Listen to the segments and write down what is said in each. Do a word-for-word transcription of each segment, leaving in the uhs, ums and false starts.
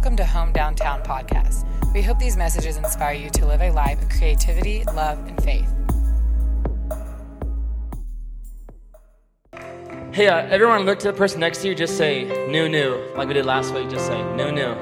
welcome to Home Downtown Podcast. We hope these messages inspire you to live a life of creativity, love, and faith. Hey, uh, everyone look to the person next to you, just say, new, new. Like we did last week, just say, new, new.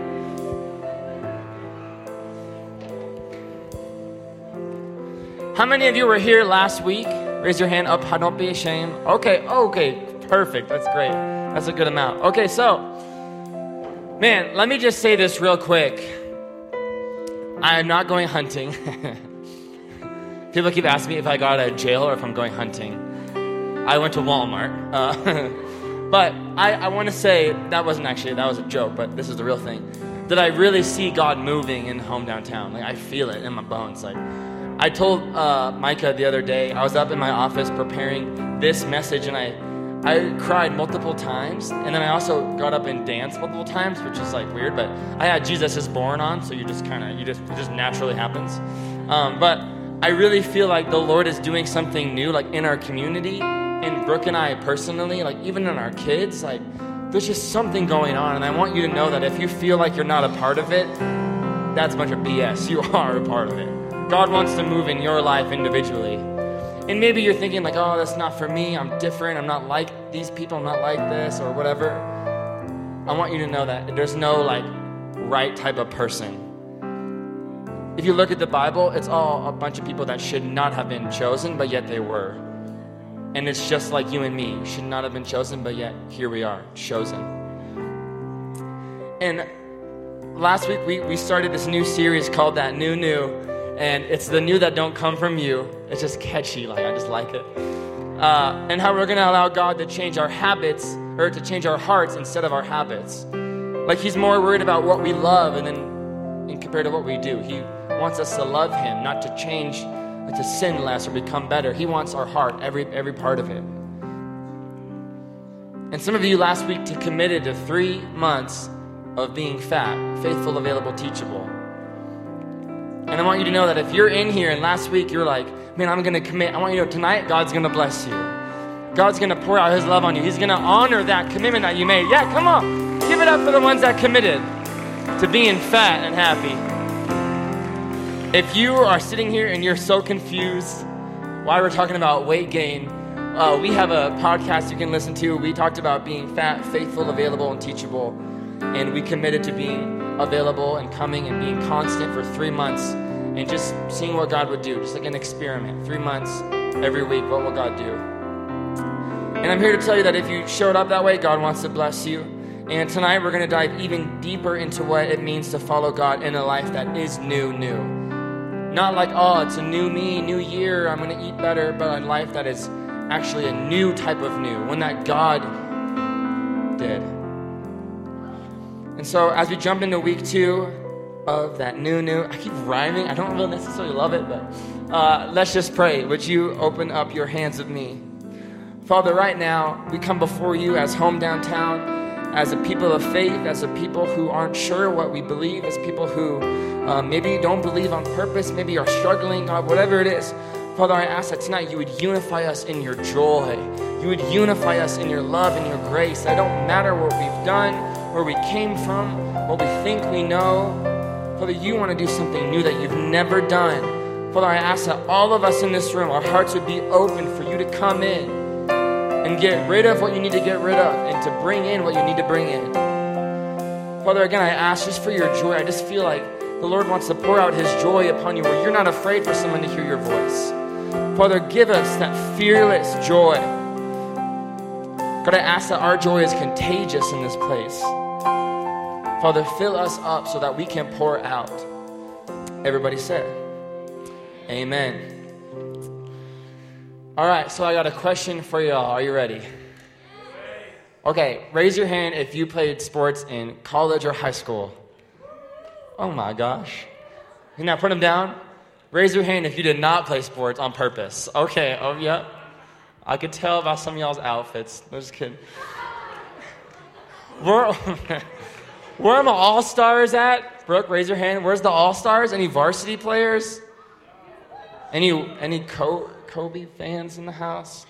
How many of you were here last week? Raise your hand up, don't be ashamed. Okay, okay, perfect, that's great. That's a good amount. Okay, so, man, let me just say this real quick. I am not going hunting. People keep asking me if I got out of jail or if I'm going hunting. I went to Walmart. Uh, but I, I want to say, that wasn't actually, that was a joke, but this is the real thing. That I really see God moving in Home Downtown. Like, I feel it in my bones. Like, I told uh, Micah the other day, I was up in my office preparing this message, and I I cried multiple times, and then I also got up and danced multiple times, which is like weird, but I had Jesus is Born on, so you just kind of, you just, it just naturally happens. Um, but I really feel like the Lord is doing something new, like in our community, in Brooke and I personally, like even in our kids, like there's just something going on, and I want you to know that if you feel like you're not a part of it, that's a bunch of B S. You are a part of it. God wants to move in your life individually. And maybe you're thinking like, oh, that's not for me. I'm different. I'm not like these people. I'm not like this or whatever. I want you to know that there's no like right type of person. If you look at the Bible, it's all a bunch of people that should not have been chosen, but yet they were. And it's just like you and me. You should not have been chosen, but yet here we are, chosen. And last week we, we started this new series called That New New. And it's the new that don't come from you. It's just catchy, like I just like it. Uh, and how we're going to allow God to change our habits, or to change our hearts instead of our habits. Like he's more worried about what we love and then and compared to what we do. He wants us to love him, not to change, like to sin less or become better. He wants our heart, every every part of it. And some of you last week committed to three months of being fat, faithful, available, teachable. And I want you to know that if you're in here and last week you're like, man, I'm going to commit. I want you to know tonight God's going to bless you. God's going to pour out his love on you. He's going to honor that commitment that you made. Yeah, come on. Give it up for the ones that committed to being fat and happy. If you are sitting here and you're so confused why we're talking about weight gain, uh, we have a podcast you can listen to. We talked about being fat, faithful, available, and teachable. And we committed to being available and coming and being constant for three months and just seeing what God would do, just like an experiment. Three months, every week, what will God do? And I'm here to tell you that if you showed up that way, God wants to bless you. And tonight we're going to dive even deeper into what it means to follow God in a life that is new, new. Not like, oh, it's a new me, new year, I'm going to eat better, but a life that is actually a new type of new, one that God did. And so as we jump into week two of that new, new, I keep rhyming. I don't really necessarily love it, but uh, let's just pray. Would you open up your hands with me? Father, right now, we come before you as Home Downtown, as a people of faith, as a people who aren't sure what we believe, as people who uh, maybe don't believe on purpose, maybe are struggling, God, whatever it is. Father, I ask that tonight you would unify us in your joy. You would unify us in your love and your grace. That it don't matter what we've done, where we came from, what we think we know. Father, you want to do something new that you've never done. Father, I ask that all of us in this room, our hearts would be open for you to come in and get rid of what you need to get rid of and to bring in what you need to bring in. Father, again, I ask just for your joy. I just feel like the Lord wants to pour out his joy upon you where you're not afraid for someone to hear your voice. Father, give us that fearless joy. God, I ask that our joy is contagious in this place. Father, fill us up so that we can pour out. Everybody said, amen. All right, so I got a question for y'all. Are you ready? Okay, raise your hand if you played sports in college or high school. Oh my gosh. You now put them down. Raise your hand if you did not play sports on purpose. Okay, oh yeah. I could tell by some of y'all's outfits. I'm just kidding. Where, where are my all-stars at? Brooke, raise your hand. Where's the all-stars? Any varsity players? Any any Kobe fans in the house?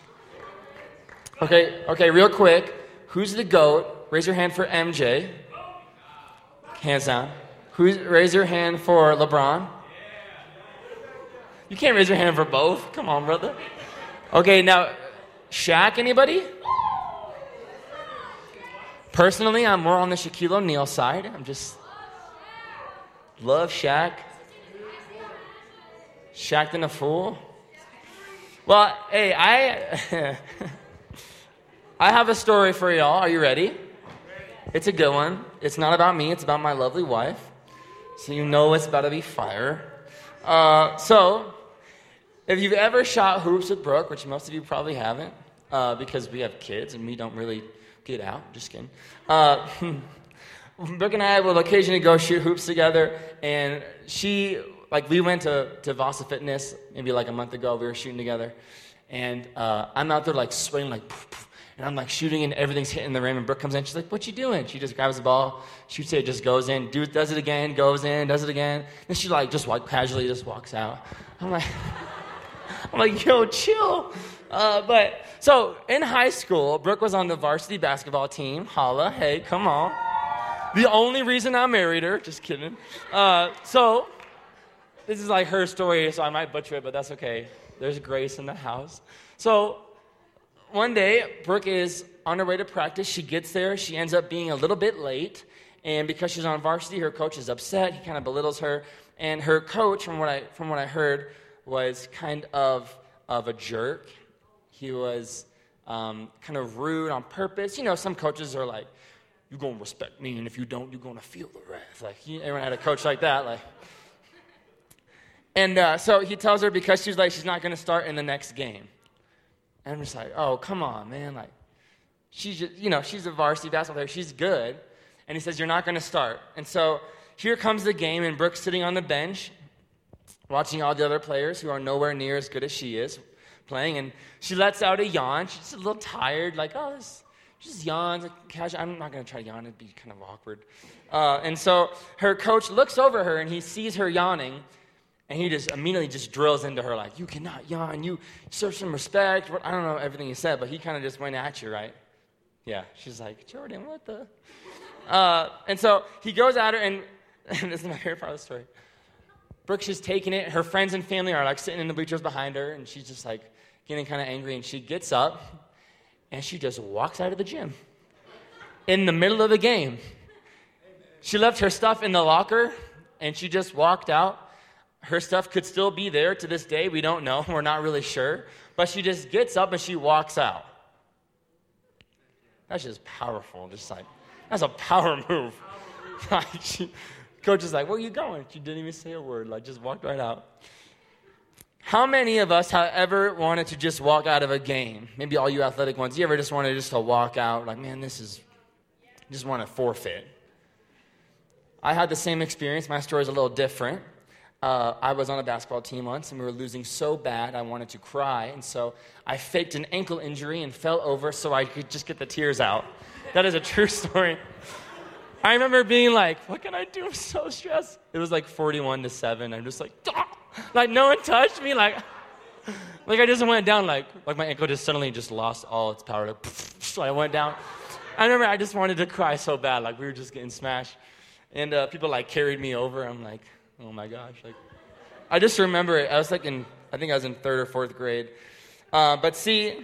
Okay, okay, real quick. Who's the GOAT? Raise your hand for M J. Hands down. Who's, raise your hand for LeBron. You can't raise your hand for both. Come on, brother. Okay, now, Shaq, anybody? Personally, I'm more on the Shaquille O'Neal side. I'm just, love Shaq. Shaq than a fool. Well, hey, I, I have a story for y'all. Are you ready? It's a good one. It's not about me. It's about my lovely wife. So you know it's about to be fire. Uh, so, if you've ever shot hoops with Brooke, which most of you probably haven't, uh, because we have kids and we don't really get out. Just kidding. Uh, Brooke and I will occasionally go shoot hoops together, and she, like, we went to, to Vasa Fitness maybe like a month ago. We were shooting together, and uh, I'm out there, like, swinging, like, poof, poof, and I'm, like, shooting, and everything's hitting the rim, and Brooke comes in. She's like, what you doing? She just grabs the ball, shoots it, just goes in, dude does it again, goes in, does it again. Then she, like, just like, casually just walks out. I'm like, I'm like, yo, chill. Uh, but, so, in high school, Brooke was on the varsity basketball team. Holla, hey, come on. The only reason I married her, just kidding. Uh, so, this is like her story, so I might butcher it, but that's okay. There's grace in the house. So, one day, Brooke is on her way to practice. She gets there. She ends up being a little bit late. And because she's on varsity, her coach is upset. He kind of belittles her. And her coach, from what I from what I heard, was kind of of a jerk. He was um, kind of rude on purpose. You know, some coaches are like, you're going to respect me, and if you don't, you're going to feel the wrath. Like, you, everyone had a coach like that. Like, And uh, so he tells her because she's like, she's not going to start in the next game. And I'm just like, oh, come on, man. Like, she's just, you know, she's a varsity basketball player. She's good. And he says, you're not going to start. And so here comes the game, and Brooke's sitting on the bench watching all the other players who are nowhere near as good as she is playing. And she lets out a yawn. She's a little tired, like, oh, this, she just yawns. Like, casual. I'm not going to try to yawn. It'd be kind of awkward. Uh, and so her coach looks over her, and he sees her yawning. And he just immediately just drills into her like, you cannot yawn. You serve some respect. I don't know everything he said, but he kind of just went at you, right? Yeah. She's like, Jordan, what the? Uh, and so he goes at her, and, and this is my favorite part of the story. Brooke's just taking it. Her friends and family are like sitting in the bleachers behind her, and she's just like getting kind of angry. And she gets up, and she just walks out of the gym in the middle of the game. She left her stuff in the locker, and she just walked out. Her stuff could still be there to this day. We don't know. We're not really sure. But she just gets up and she walks out. That's just powerful. Just like, that's a power move. Like, she, coach is like, where are you going? She didn't even say a word. Like, just walked right out. How many of us have ever wanted to just walk out of a game? Maybe all you athletic ones. You ever just wanted just to walk out? Like, man, this is, just want to forfeit. I had the same experience. My story is a little different. Uh, I was on a basketball team once, and we were losing so bad I wanted to cry, and so I faked an ankle injury and fell over so I could just get the tears out. That is a true story. I remember being like, what can I do? I'm so stressed. It was like forty-one to seven. I'm just like, ah! Like no one touched me. Like, like I just went down, like, like my ankle just suddenly just lost all its power. Like, so I went down. I remember I just wanted to cry so bad. Like we were just getting smashed. And uh, people like carried me over. I'm like, oh my gosh. Like, I just remember it. I was like in, I think I was in third or fourth grade. Uh, but see,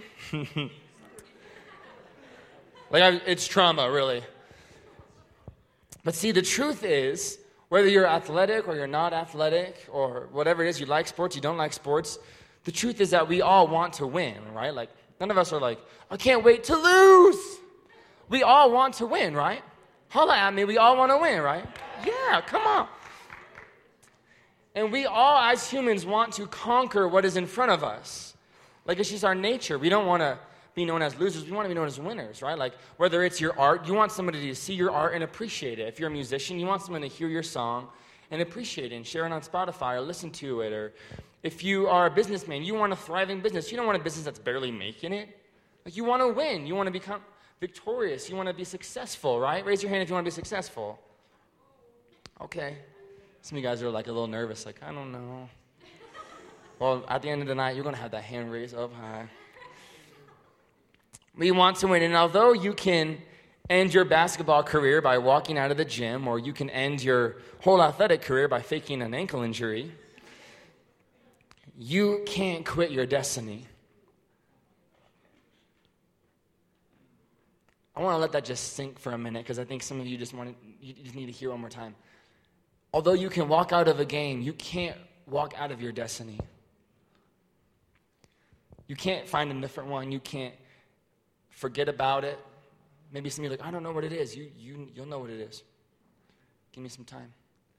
like I, it's trauma, really. But see, the truth is, whether you're athletic or you're not athletic or whatever it is, you like sports, you don't like sports, the truth is that we all want to win, right? Like, none of us are like, I can't wait to lose. We all want to win, right? Holla at me, we all want to win, right? Yeah, come on. And we all, as humans, want to conquer what is in front of us. Like, it's just our nature. We don't want to be known as losers. We want to be known as winners, right? Like, whether it's your art, you want somebody to see your art and appreciate it. If you're a musician, you want someone to hear your song and appreciate it and share it on Spotify or listen to it. Or if you are a businessman, you want a thriving business. You don't want a business that's barely making it. Like, you want to win. You want to become victorious. You want to be successful, right? Raise your hand if you want to be successful. Okay. Some of you guys are like a little nervous, like, I don't know. Well, at the end of the night, you're going to have that hand raised up high. We want to win, and although you can end your basketball career by walking out of the gym, or you can end your whole athletic career by faking an ankle injury. You can't quit your destiny. I want to let that just sink for a minute, because I think some of you just want to, you just need to hear one more time. Although you can walk out of a game, you can't walk out of your destiny. You can't find a different one. You can't forget about it. Maybe some of you are like, I don't know what it is. You, you, you'll know what it is. Give me some time.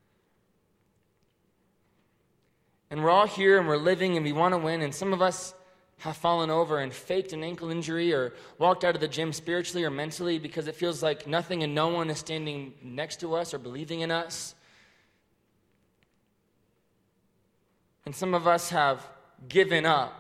And we're all here and we're living and we want to win, and some of us have fallen over and faked an ankle injury or walked out of the gym spiritually or mentally because it feels like nothing and no one is standing next to us or believing in us. And some of us have given up.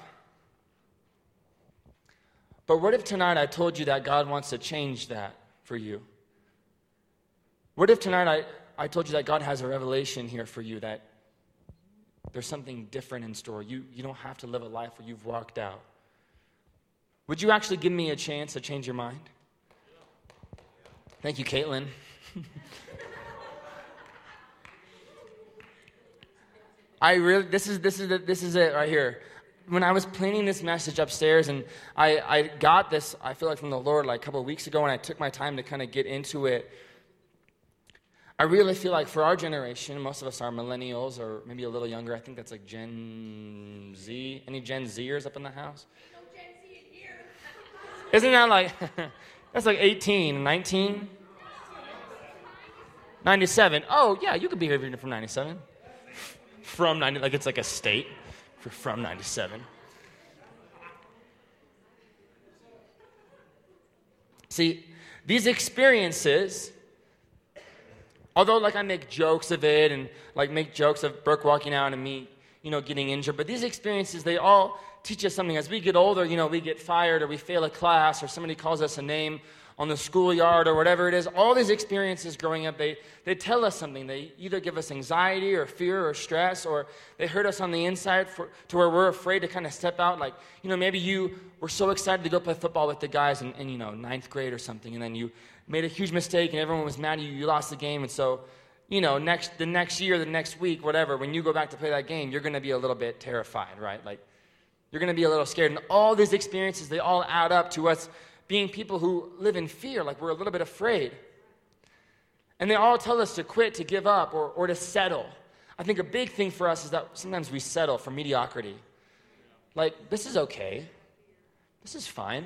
But what if tonight I told you that God wants to change that for you? What if tonight I, I told you that God has a revelation here for you, that there's something different in store? You, you don't have to live a life where you've walked out. Would you actually give me a chance to change your mind? Thank you, Caitlin. I really, this is this is the, this is it right here. When I was planning this message upstairs, and I, I got this, I feel like from the Lord like a couple of weeks ago, and I took my time to kind of get into it. I really feel like for our generation, most of us are millennials or maybe a little younger. I think that's like Gen Z. Any Gen Zers up in the house? No Gen Z in here. Isn't that like, that's like eighteen, nineteen? ninety-seven. Oh, yeah, you could be here from ninety-seven. From ninety, like it's like a state for from ninety-seven. See, these experiences, although like I make jokes of it and like make jokes of Brooke walking out and me, you know, getting injured, but these experiences, they all teach us something. As we get older, you know, we get fired or we fail a class or somebody calls us a name on the schoolyard or whatever it is. All these experiences growing up, they, they tell us something. They either give us anxiety or fear or stress, or they hurt us on the inside for, to where we're afraid to kind of step out. Like, you know, maybe you were so excited to go play football with the guys in, in, you know, ninth grade or something, and then you made a huge mistake and everyone was mad at you, you lost the game, and so, you know, next the next year, the next week, whatever, when you go back to play that game, you're going to be a little bit terrified, right? Like, you're going to be a little scared. And all these experiences, they all add up to us being people who live in fear, like we're a little bit afraid. And they all tell us to quit, to give up, or, or to settle. I think a big thing for us is that sometimes we settle for mediocrity. Like, this is okay. This is fine.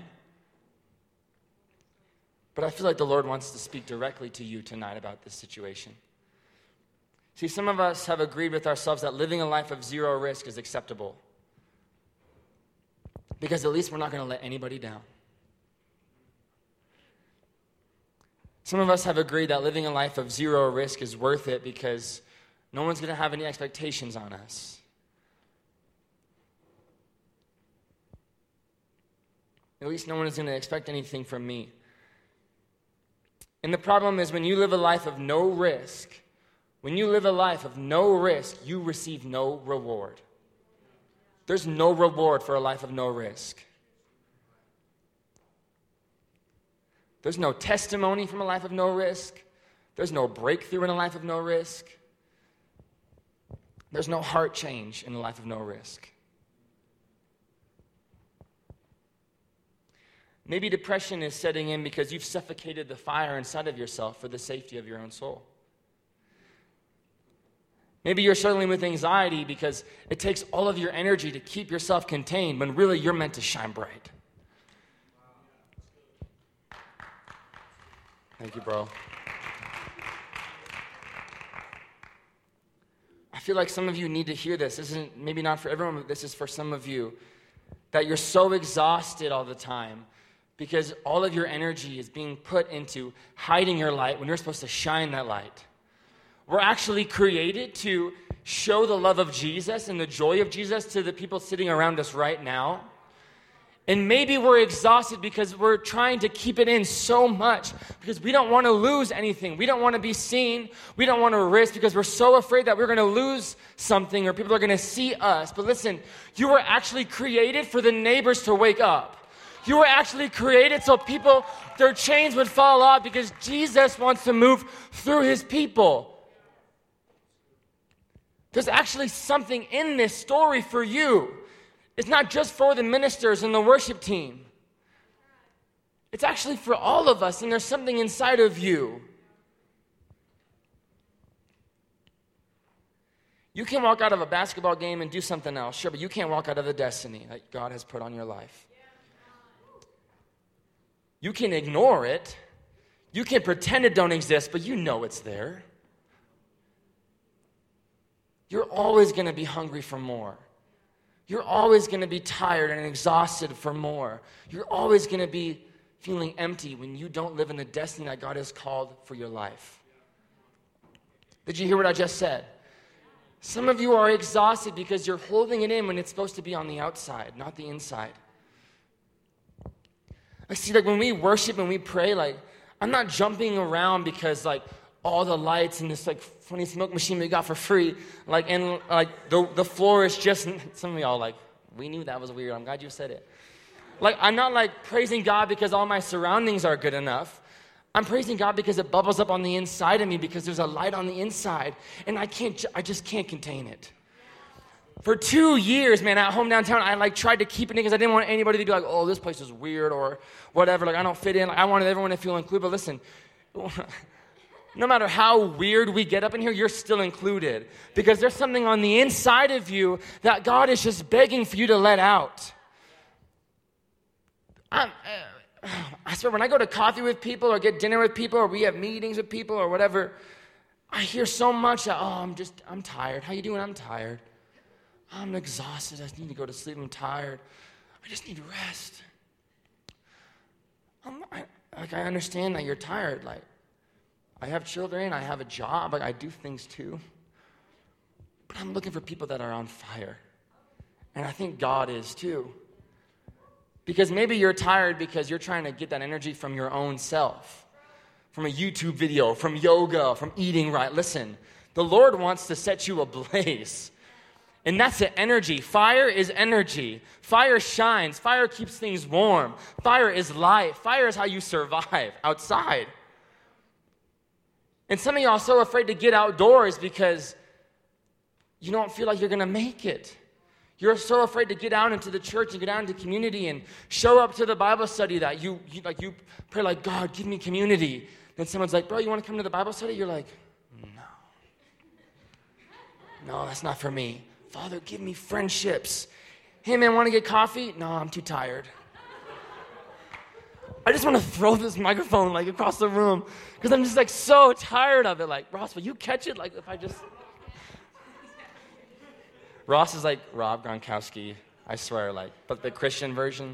But I feel like the Lord wants to speak directly to you tonight about this situation. See, some of us have agreed with ourselves that living a life of zero risk is acceptable. Because at least we're not going to let anybody down. Some of us have agreed that living a life of zero risk is worth it because no one's going to have any expectations on us. At least no one is going to expect anything from me. And the problem is when you live a life of no risk, when you live a life of no risk, you receive no reward. There's no reward for a life of no risk. There's no testimony from a life of no risk. There's no breakthrough in a life of no risk. There's no heart change in a life of no risk. Maybe depression is setting in because you've suffocated the fire inside of yourself for the safety of your own soul. Maybe you're struggling with anxiety because it takes all of your energy to keep yourself contained when really you're meant to shine bright. Thank you, bro. I feel like some of you need to hear this. This isn't maybe not for everyone, but this is for some of you. That you're so exhausted all the time because all of your energy is being put into hiding your light when you're supposed to shine that light. We're actually created to show the love of Jesus and the joy of Jesus to the people sitting around us right now. And maybe we're exhausted because we're trying to keep it in so much because we don't want to lose anything. We don't want to be seen. We don't want to risk because we're so afraid that we're going to lose something or people are going to see us. But listen, you were actually created for the neighbors to wake up. You were actually created so people, their chains would fall off because Jesus wants to move through his people. There's actually something in this story for you. It's not just for the ministers and the worship team. It's actually for all of us, and there's something inside of you. You can walk out of a basketball game and do something else, sure, but you can't walk out of the destiny that God has put on your life. You can ignore it. You can pretend it don't exist, but you know it's there. You're always going to be hungry for more. You're always going to be tired and exhausted for more. You're always going to be feeling empty when you don't live in the destiny that God has called for your life. Did you hear what I just said? Some of you are exhausted because you're holding it in when it's supposed to be on the outside, not the inside. I see, like, when we worship and we pray, like, I'm not jumping around because, like, all the lights and this, like, funny smoke machine we got for free, like, and, like, the, the floor is just, some of y'all, like, we knew that was weird. I'm glad you said it. Like, I'm not, like, praising God because all my surroundings are good enough. I'm praising God because it bubbles up on the inside of me because there's a light on the inside, and I can't, I just can't contain it. For two years, man, at home downtown, I, like, tried to keep it in because I didn't want anybody to be like, oh, this place is weird or whatever. Like, I don't fit in. Like, I wanted everyone to feel included. But listen, no matter how weird we get up in here, you're still included because there's something on the inside of you that God is just begging for you to let out. I'm, uh, I swear, when I go to coffee with people or get dinner with people or we have meetings with people or whatever, I hear so much that, oh, I'm just, I'm tired. How you doing? I'm tired. I'm exhausted. I just need to go to sleep. I'm tired. I just need rest. I'm, I, like, I understand that you're tired. Like, I have children. I have a job. Like, I do things too. But I'm looking for people that are on fire. And I think God is too. Because maybe you're tired because you're trying to get that energy from your own self, from a YouTube video, from yoga, from eating right. Listen, the Lord wants to set you ablaze. And that's the energy. Fire is energy. Fire shines. Fire keeps things warm. Fire is life. Fire is how you survive outside. And some of y'all are so afraid to get outdoors because you don't feel like you're going to make it. You're so afraid to get out into the church and get out into community and show up to the Bible study that you, you like you pray like, God, give me community. Then someone's like, bro, you want to come to the Bible study? You're like, no. No, that's not for me. Father, give me friendships. Hey, man, want to get coffee? No, I'm too tired. I just want to throw this microphone like across the room because I'm just like so tired of it. Like, Ross, will you catch it? Like, if I just... Ross is like Rob Gronkowski, I swear, like, but the Christian version.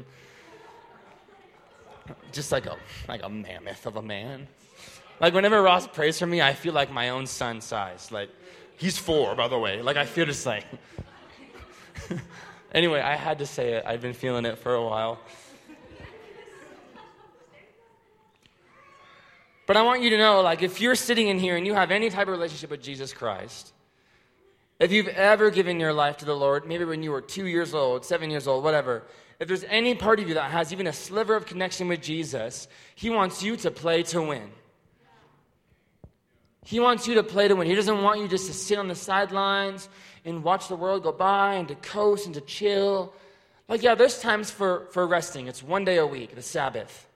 Just like a like a mammoth of a man. Like, whenever Ross prays for me, I feel like my own son size. Like, he's four, by the way. Like, I feel just like... Anyway, I had to say it. I've been feeling it for a while. But I want you to know, like, if you're sitting in here and you have any type of relationship with Jesus Christ, if you've ever given your life to the Lord, maybe when you were two years old, seven years old, whatever, if there's any part of you that has even a sliver of connection with Jesus, he wants you to play to win. He wants you to play to win. He doesn't want you just to sit on the sidelines and watch the world go by and to coast and to chill. Like, yeah, there's times for, for resting. It's one day a week, the Sabbath.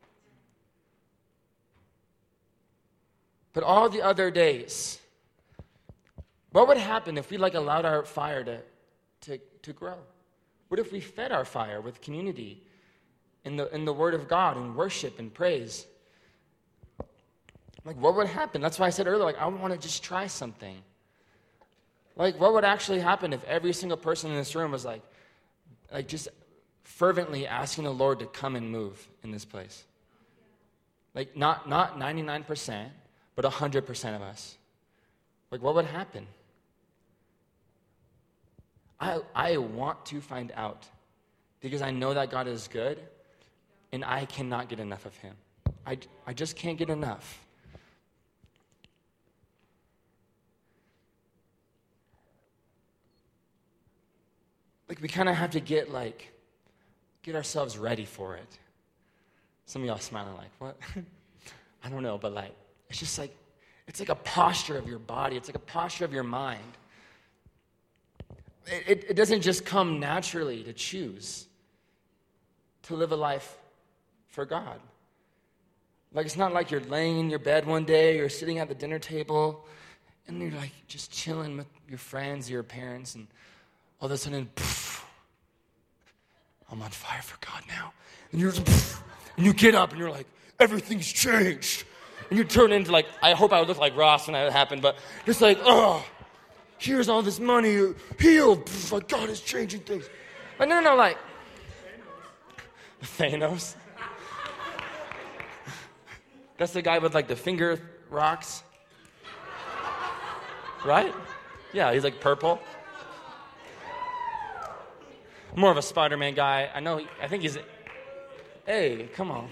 But all the other days... What would happen if we like allowed our fire to, to, to grow? What if we fed our fire with community in the in the Word of God and worship and praise? Like, what would happen? That's why I said earlier, like, I want to just try something. Like, what would actually happen if every single person in this room was like, like just fervently asking the Lord to come and move in this place? Like, not not ninety-nine percent, but one hundred percent of us. Like, what would happen? I, I want to find out because I know that God is good and I cannot get enough of him. I, I just can't get enough. Like, we kind of have to get, like, get ourselves ready for it. Some of y'all smiling like, what? I don't know, but like, it's just like, it's like a posture of your body. It's like a posture of your mind. It, it, it doesn't just come naturally to choose to live a life for God. Like, it's not like you're laying in your bed one day or sitting at the dinner table and you're like just chilling with your friends, your parents, and all of a sudden, poof, I'm on fire for God now. And you're just, poof, and you get up and you're like, everything's changed. And you turn into like, I hope I would look like Ross when that happened, but just like, oh, here's all this money, healed. Poof, like God is changing things. But no, no, no, like, Thanos. That's the guy with like the finger rocks. Right? Yeah, he's like purple. More of a Spider-Man guy. I know, he, I think he's, hey, come on.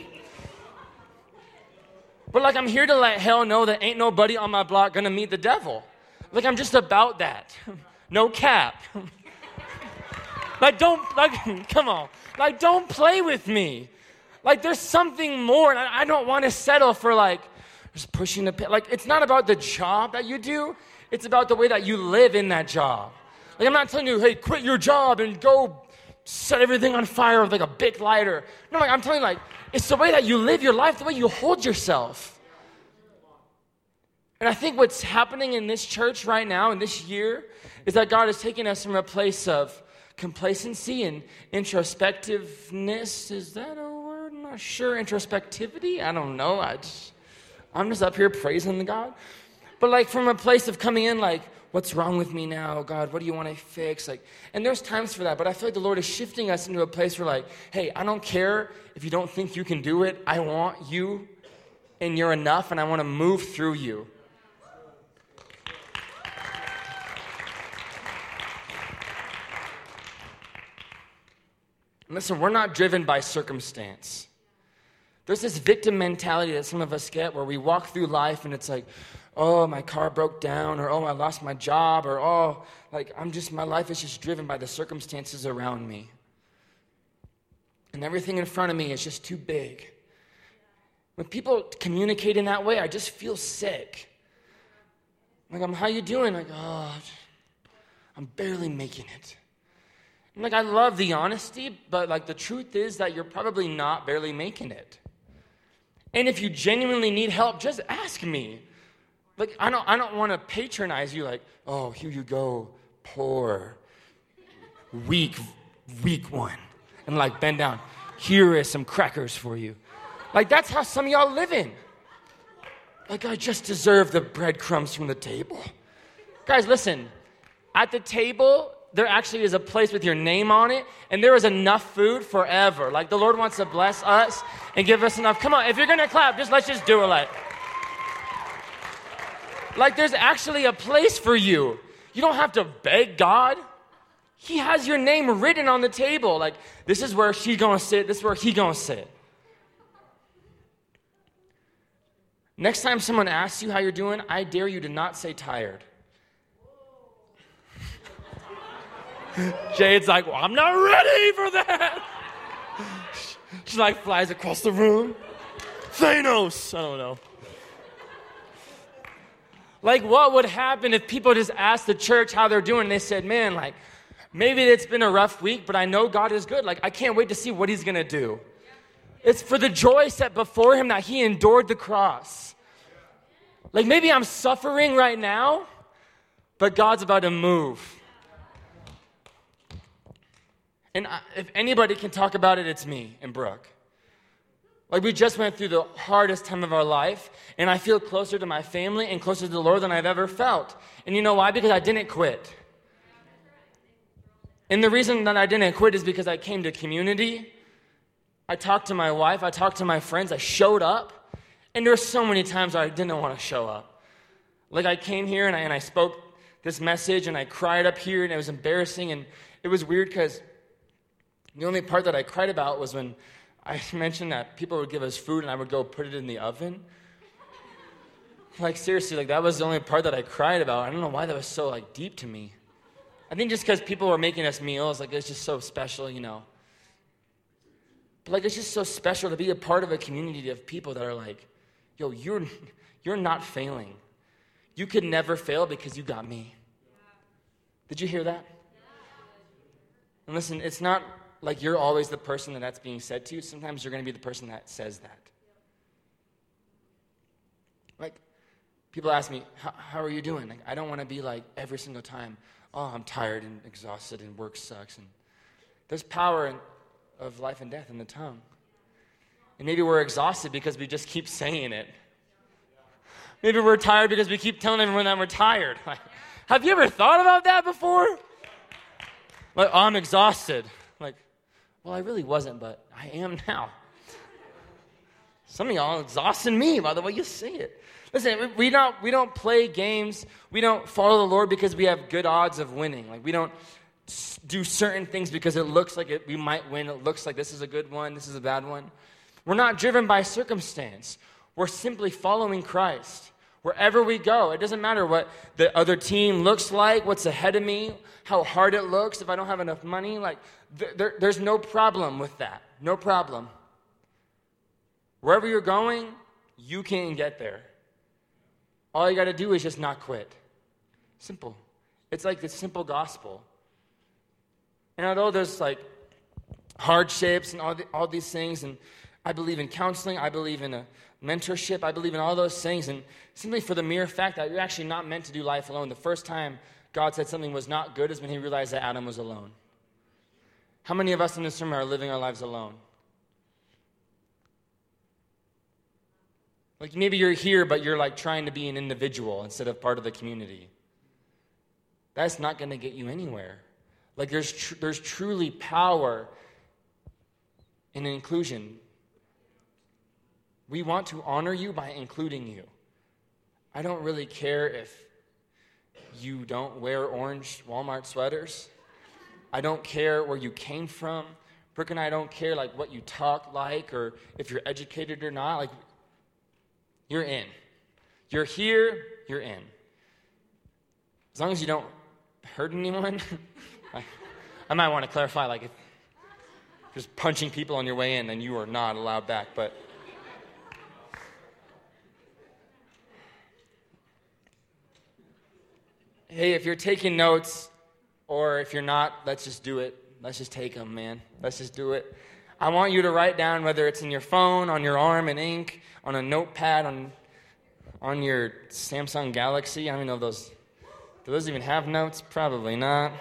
But like, I'm here to let hell know that ain't nobody on my block gonna meet the devil. Like, I'm just about that. No cap. Like, don't, like, come on. Like, don't play with me. Like, there's something more, and I, I don't want to settle for, like, just pushing the, like, it's not about the job that you do. It's about the way that you live in that job. Like, I'm not telling you, hey, quit your job and go set everything on fire with, like, a big lighter. No, like, I'm telling you, like, it's the way that you live your life, the way you hold yourself. And I think what's happening in this church right now, in this year, is that God is taking us from a place of complacency and introspectiveness. Is that a word? I'm not sure. Introspectivity? I don't know. I just, I'm just up here praising the God. But like from a place of coming in like, what's wrong with me now? God, what do you want to fix? Like, and there's times for that, but I feel like the Lord is shifting us into a place where like, hey, I don't care if you don't think you can do it. I want you and you're enough, and I want to move through you. Listen, we're not driven by circumstance. There's this victim mentality that some of us get where we walk through life and it's like, oh, my car broke down, or oh, I lost my job, or oh, like I'm just, my life is just driven by the circumstances around me. And everything in front of me is just too big. When people communicate in that way, I just feel sick. Like, I'm, how you doing? Like, oh, I'm barely making it. I'm like, I love the honesty, but like the truth is that you're probably not barely making it. And if you genuinely need help, just ask me. Like, I don't I don't want to patronize you like, oh, here you go, poor, weak, weak one. And like, bend down. Here is some crackers for you. Like, that's how some of y'all living. Like, I just deserve the breadcrumbs from the table. Guys, listen. At the table, there actually is a place with your name on it, and there is enough food forever. Like, the Lord wants to bless us and give us enough. Come on, if you're going to clap, just let's just do it like. Like, there's actually a place for you. You don't have to beg God. He has your name written on the table. Like, this is where she's going to sit. This is where he's going to sit. Next time someone asks you how you're doing, I dare you to not say tired. Jade's like, well, I'm not ready for that. She like flies across the room. Thanos. I don't know. Like, what would happen if people just asked the church how they're doing? And they said, man, like, maybe it's been a rough week, but I know God is good. Like, I can't wait to see what he's going to do. It's for the joy set before him that he endured the cross. Like, maybe I'm suffering right now, but God's about to move. And I, if anybody can talk about it, it's me and Brooke. Like, we just went through the hardest time of our life, and I feel closer to my family and closer to the Lord than I've ever felt. And you know why? Because I didn't quit. And the reason that I didn't quit is because I came to community. I talked to my wife. I talked to my friends. I showed up. And there were so many times where I didn't want to show up. Like, I came here, and I, and I spoke this message, and I cried up here, and it was embarrassing. And it was weird because the only part that I cried about was when I mentioned that people would give us food and I would go put it in the oven. Like, seriously, like, that was the only part that I cried about. I don't know why that was so, like, deep to me. I think just because people were making us meals, like, it's just so special, you know. But like, it's just so special to be a part of a community of people that are like, yo, you're, you're not failing. You could never fail because you got me. Did you hear that? And listen, it's not like you're always the person that that's being said to. Sometimes you're going to be the person that says that. Like, people ask me, how are you doing? Like, I don't want to be like every single time, oh, I'm tired and exhausted and work sucks. And there's power in, of life and death in the tongue. And maybe we're exhausted because we just keep saying it. Maybe we're tired because we keep telling everyone that we're tired. Like, have you ever thought about that before? Like, oh, I'm exhausted. Like, well, I really wasn't, but I am now. Some of y'all are exhausting me by the way you say it. Listen, we don't, we don't play games. We don't follow the Lord because we have good odds of winning. Like, we don't do certain things because it looks like it, we might win. It looks like this is a good one, this is a bad one. We're not driven by circumstance. We're simply following Christ. Wherever we go, it doesn't matter what the other team looks like, what's ahead of me, how hard it looks, if I don't have enough money. Like, th- there, there's no problem with that. No problem. Wherever you're going, you can get there. All you got to do is just not quit. Simple. It's like the simple gospel. And although there's like hardships and all, the, all these things, and I believe in counseling, I believe in a mentorship, I believe in all those things, and simply for the mere fact that you're actually not meant to do life alone. The first time God said something was not good is when he realized that Adam was alone. How many of us in this room are living our lives alone? Like, maybe you're here, but you're like trying to be an individual instead of part of the community. That's not going to get you anywhere. Like, there's tr- there's truly power in inclusion. We want to honor you by including you. I don't really care if you don't wear orange Walmart sweaters. I don't care where you came from. Brooke and I don't care like what you talk like or if you're educated or not. Like, you're in. You're here, you're in. As long as you don't hurt anyone. I, I might want to clarify, like, if just punching people on your way in, then you are not allowed back. But hey, if you're taking notes, or if you're not, let's just do it. Let's just take them, man. Let's just do it. I want you to write down, whether it's in your phone, on your arm in ink, on a notepad, on on your Samsung Galaxy. I don't even know if those, do those even have notes? Probably not.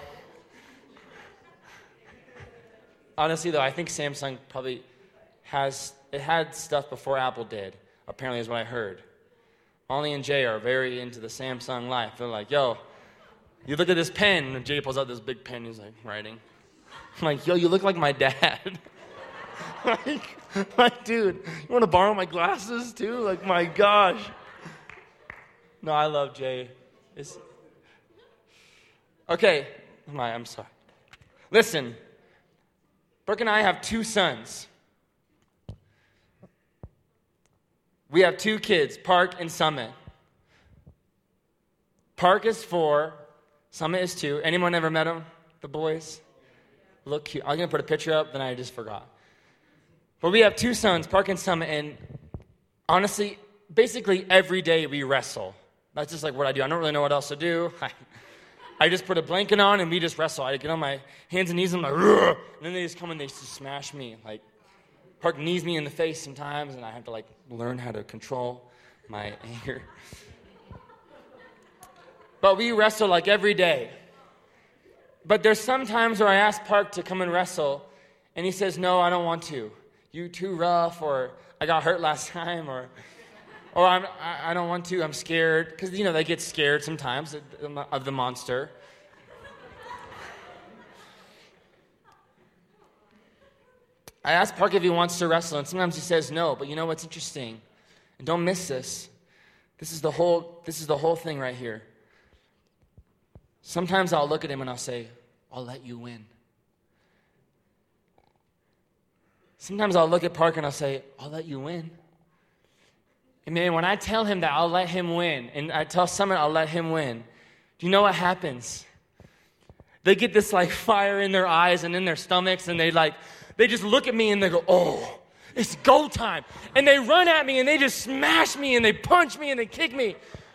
Honestly, though, I think Samsung probably has, it had stuff before Apple did, apparently is what I heard. Ollie and Jay are very into the Samsung life. They're like, yo, you look at this pen, and Jay pulls out this big pen, he's like, writing. I'm like, yo, you look like my dad. like, like, dude, you want to borrow my glasses too? Like, my gosh. No, I love Jay. It's... Okay, my, I'm sorry. Listen, Brooke and I have two sons. We have two kids, Park and Summit. Park is four, Summit is two. Anyone ever met them, the boys? Look cute. I was going to put a picture up, then I just forgot. But we have two sons, Park and Summit, and honestly, basically every day we wrestle. That's just like what I do. I don't really know what else to do. I, I just put a blanket on and we just wrestle. I get on my hands and knees and I'm like, rrr, and then they just come and they just smash me. Like, Park knees me in the face sometimes, and I have to like learn how to control my anger. But we wrestle like every day. But there's some times where I ask Park to come and wrestle, and he says, no, I don't want to. You too rough, or I got hurt last time, or or I'm, I, I don't want to, I'm scared. Because, you know, they get scared sometimes of the monster. I ask Park if he wants to wrestle, and sometimes he says no. But you know what's interesting? And don't miss this. This is the whole, this is the whole thing right here. Sometimes I'll look at him and I'll say, I'll let you win. Sometimes I'll look at Park and I'll say, I'll let you win. And man, when I tell him that I'll let him win, and I tell someone I'll let him win, do you know what happens? They get this like fire in their eyes and in their stomachs, and they like, they just look at me and they go, oh, it's go time. And they run at me and they just smash me and they punch me and they kick me.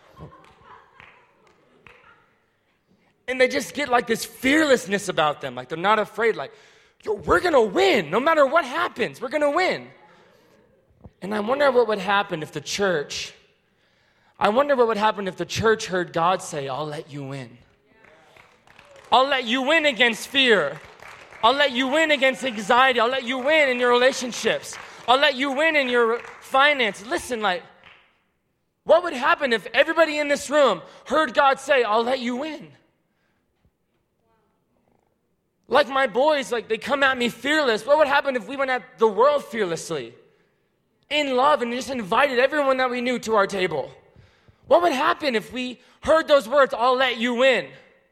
And they just get like this fearlessness about them. Like they're not afraid. Like, yo, we're going to win. No matter what happens, we're going to win. And I wonder what would happen if the church, I wonder what would happen if the church heard God say, I'll let you win. I'll let you win against fear. I'll let you win against anxiety. I'll let you win in your relationships. I'll let you win in your finances. Listen, like, what would happen if everybody in this room heard God say, I'll let you win? Like my boys, like they come at me fearless. What would happen if we went at the world fearlessly, in love, and just invited everyone that we knew to our table? What would happen if we heard those words, I'll let you win?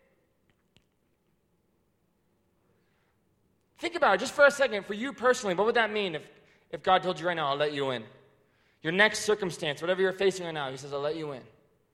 Think about it just for a second. For you personally, what would that mean if, if God told you right now, I'll let you in? Your next circumstance, whatever you're facing right now, he says, I'll let you in.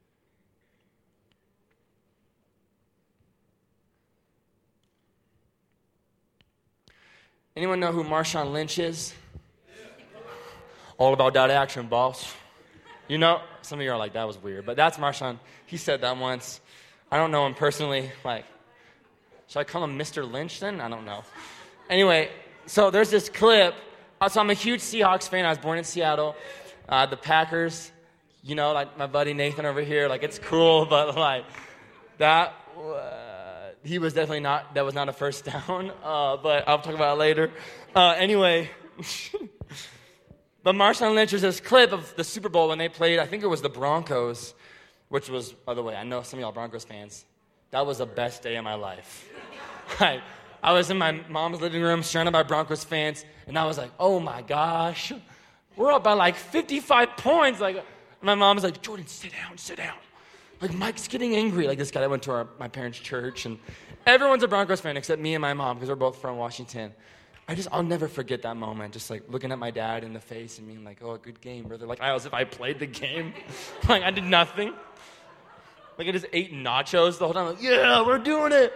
Anyone know who Marshawn Lynch is? All about that action, boss. You know, some of you are like, that was weird, but that's Marshawn. He said that once. I don't know him personally. Like, should I call him Mister Lynch then? I don't know. Anyway, so there's this clip. So I'm a huge Seahawks fan. I was born in Seattle. Uh, the Packers, you know, like my buddy Nathan over here, like it's cool, but like that, uh, he was definitely not, that was not a first down, uh, but I'll talk about it later. Uh, anyway, but Marshawn Lynch is this clip of the Super Bowl when they played, I think it was the Broncos, which was, by the way, I know some of y'all Broncos fans, that was the best day of my life. Like, I was in my mom's living room surrounded by Broncos fans, and I was like, oh my gosh, we're up by like fifty-five points. Like, my mom was like, Jordan, sit down, sit down. Like, Mike's getting angry. Like, this guy that went to our, my parents' church, and everyone's a Broncos fan except me and my mom because we're both from Washington. I just, I'll never forget that moment, just like looking at my dad in the face and being like, oh, good game, brother. Like, I as if I played the game. Like, I did nothing. Like, I just ate nachos the whole time. Like, yeah, we're doing it.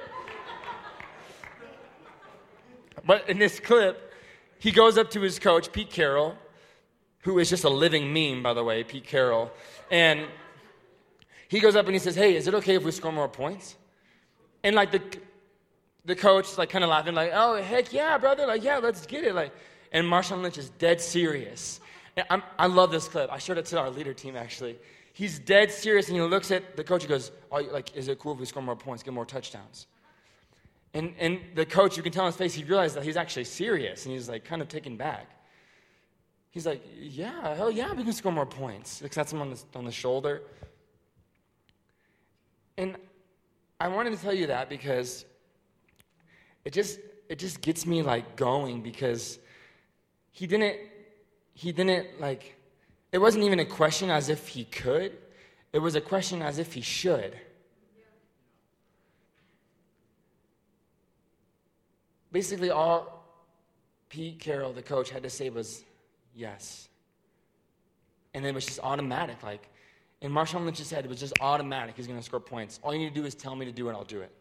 But in this clip, he goes up to his coach, Pete Carroll, who is just a living meme, by the way, Pete Carroll. And he goes up and he says, hey, is it okay if we score more points? And like the the coach is like kind of laughing, like, oh, heck yeah, brother. Like, yeah, let's get it. Like, and Marshawn Lynch is dead serious. And I'm, I love this clip. I showed it to our leader team, actually. He's dead serious, and he looks at the coach and goes, oh, like, is it cool if we score more points, get more touchdowns? And and the coach, you can tell on his face, he realized that he's actually serious, and he's like kind of taken back. He's like, yeah, hell yeah, we can score more points. He slaps him on the, on the shoulder. And I wanted to tell you that because it just it just gets me like going, because he didn't he didn't like it wasn't even a question as if he could. It was a question as if he should. Basically, all Pete Carroll, the coach, had to say was yes. And it was just automatic. Like, in Marshawn Lynch's head, it was just automatic. He's going to score points. All you need to do is tell me to do it, I'll do it.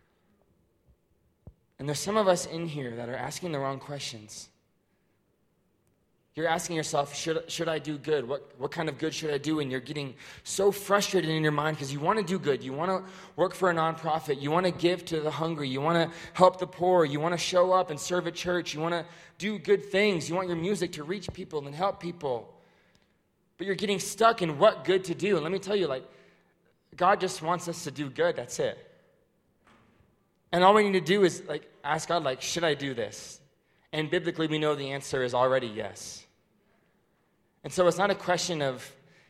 And there's some of us in here that are asking the wrong questions. You're asking yourself, should, should I do good? What, what kind of good should I do? And you're getting so frustrated in your mind because you want to do good. You want to work for a nonprofit. You want to give to the hungry. You want to help the poor. You want to show up and serve at church. You want to do good things. You want your music to reach people and help people. But you're getting stuck in what good to do. And let me tell you, like, God just wants us to do good. That's it. And all we need to do is, like, ask God, like, should I do this? And biblically, we know the answer is already yes. And so it's not a question of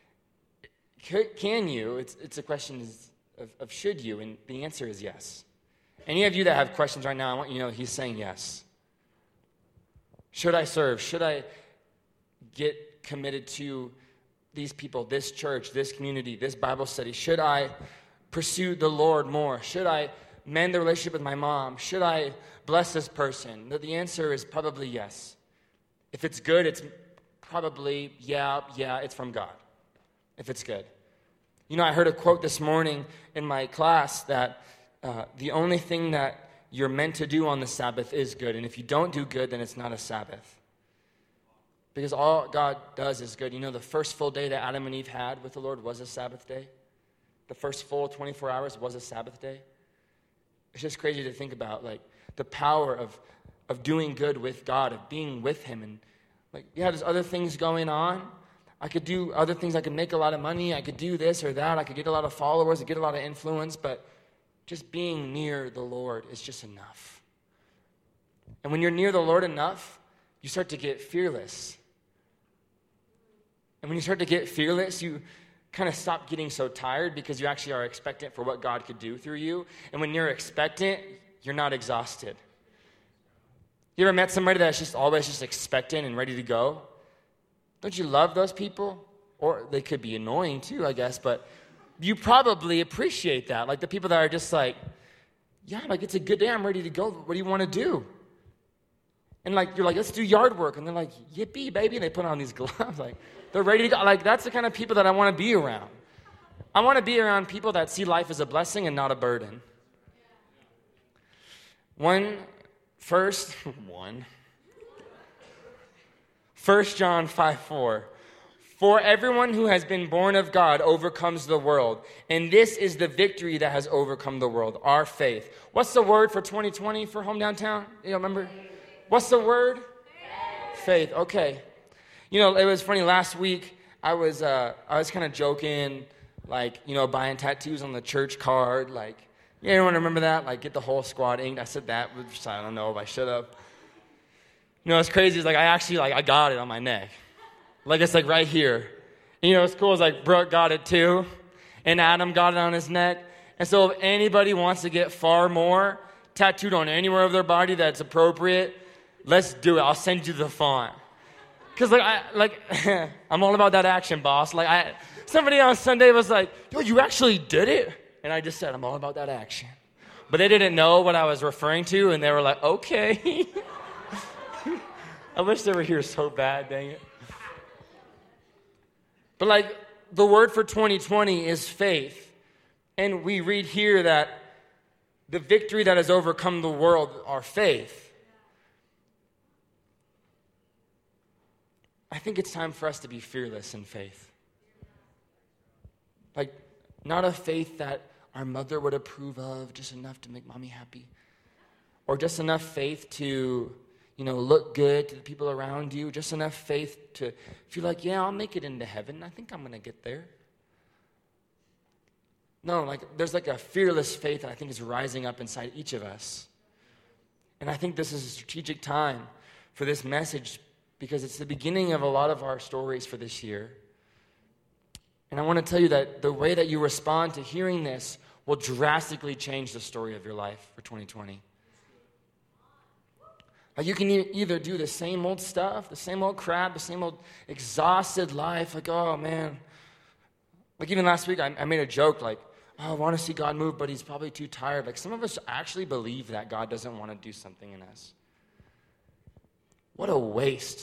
can you, it's, it's a question of, of should you, and the answer is yes. Any of you that have questions right now, I want you to know he's saying yes. Should I serve? Should I get committed to these people, this church, this community, this Bible study? Should I pursue the Lord more? Should I mend the relationship with my mom? Should I bless this person? The answer is probably yes. If it's good, it's probably, yeah, yeah, it's from God, if it's good. You know, I heard a quote this morning in my class that uh, the only thing that you're meant to do on the Sabbath is good. And if you don't do good, then it's not a Sabbath. Because all God does is good. You know, the first full day that Adam and Eve had with the Lord was a Sabbath day. The first full twenty-four hours was a Sabbath day. It's just crazy to think about, like, the power of, of doing good with God, of being with him. And, like, yeah, there's other things going on. I could do other things. I could make a lot of money. I could do this or that. I could get a lot of followers. I could get a lot of influence. But just being near the Lord is just enough. And when you're near the Lord enough, you start to get fearless. And when you start to get fearless, you kind of stop getting so tired because you actually are expectant for what God could do through you. And when you're expectant, you're not exhausted. You ever met somebody that's just always just expectant and ready to go? Don't you love those people? Or they could be annoying too, I guess, but you probably appreciate that. Like the people that are just like, yeah, like it's a good day, I'm ready to go. What do you want to do? And like, you're like, let's do yard work. And they're like, yippee, baby. And they put on these gloves. Like, they're ready to go. Like, that's the kind of people that I want to be around. I want to be around people that see life as a blessing and not a burden. One, first, one. First John five four. For everyone who has been born of God overcomes the world. And this is the victory that has overcome the world, our faith. What's the word for twenty twenty for Home Downtown? You remember? What's the word? Faith. Faith. Okay. You know, it was funny. Last week, I was uh, I was kind of joking, like, you know, buying tattoos on the church card. Like, yeah, anyone remember that? Like, get the whole squad inked. I said that, which I don't know if I should have. You know, what's crazy is, like, I actually, like, I got it on my neck. Like, it's, like, right here. And, you know, what's cool is, like, Brooke got it, too. And Adam got it on his neck. And so if anybody wants to get far more tattooed on anywhere of their body that's appropriate, let's do it. I'll send you the font. Because, like, I, like I'm all about that action, boss. Like, I, somebody on Sunday was like, yo, you actually did it? And I just said, I'm all about that action. But they didn't know what I was referring to, and they were like, okay. I wish they were here so bad, dang it. But, like, the word for twenty twenty is faith. And we read here that the victory that has overcome the world, our faith. I think it's time for us to be fearless in faith. Like, not a faith that our mother would approve of, just enough to make mommy happy. Or just enough faith to, you know, look good to the people around you. Just enough faith to feel like, yeah, I'll make it into heaven. I think I'm going to get there. No, like, there's like a fearless faith that I think is rising up inside each of us. And I think this is a strategic time for this message because it's the beginning of a lot of our stories for this year. And I want to tell you that the way that you respond to hearing this will drastically change the story of your life for twenty twenty. Like, you can e- either do the same old stuff, the same old crap, the same old exhausted life, like, oh, man. Like, even last week, I, I made a joke, like, oh, I want to see God move, but he's probably too tired. Like, some of us actually believe that God doesn't want to do something in us. What a waste.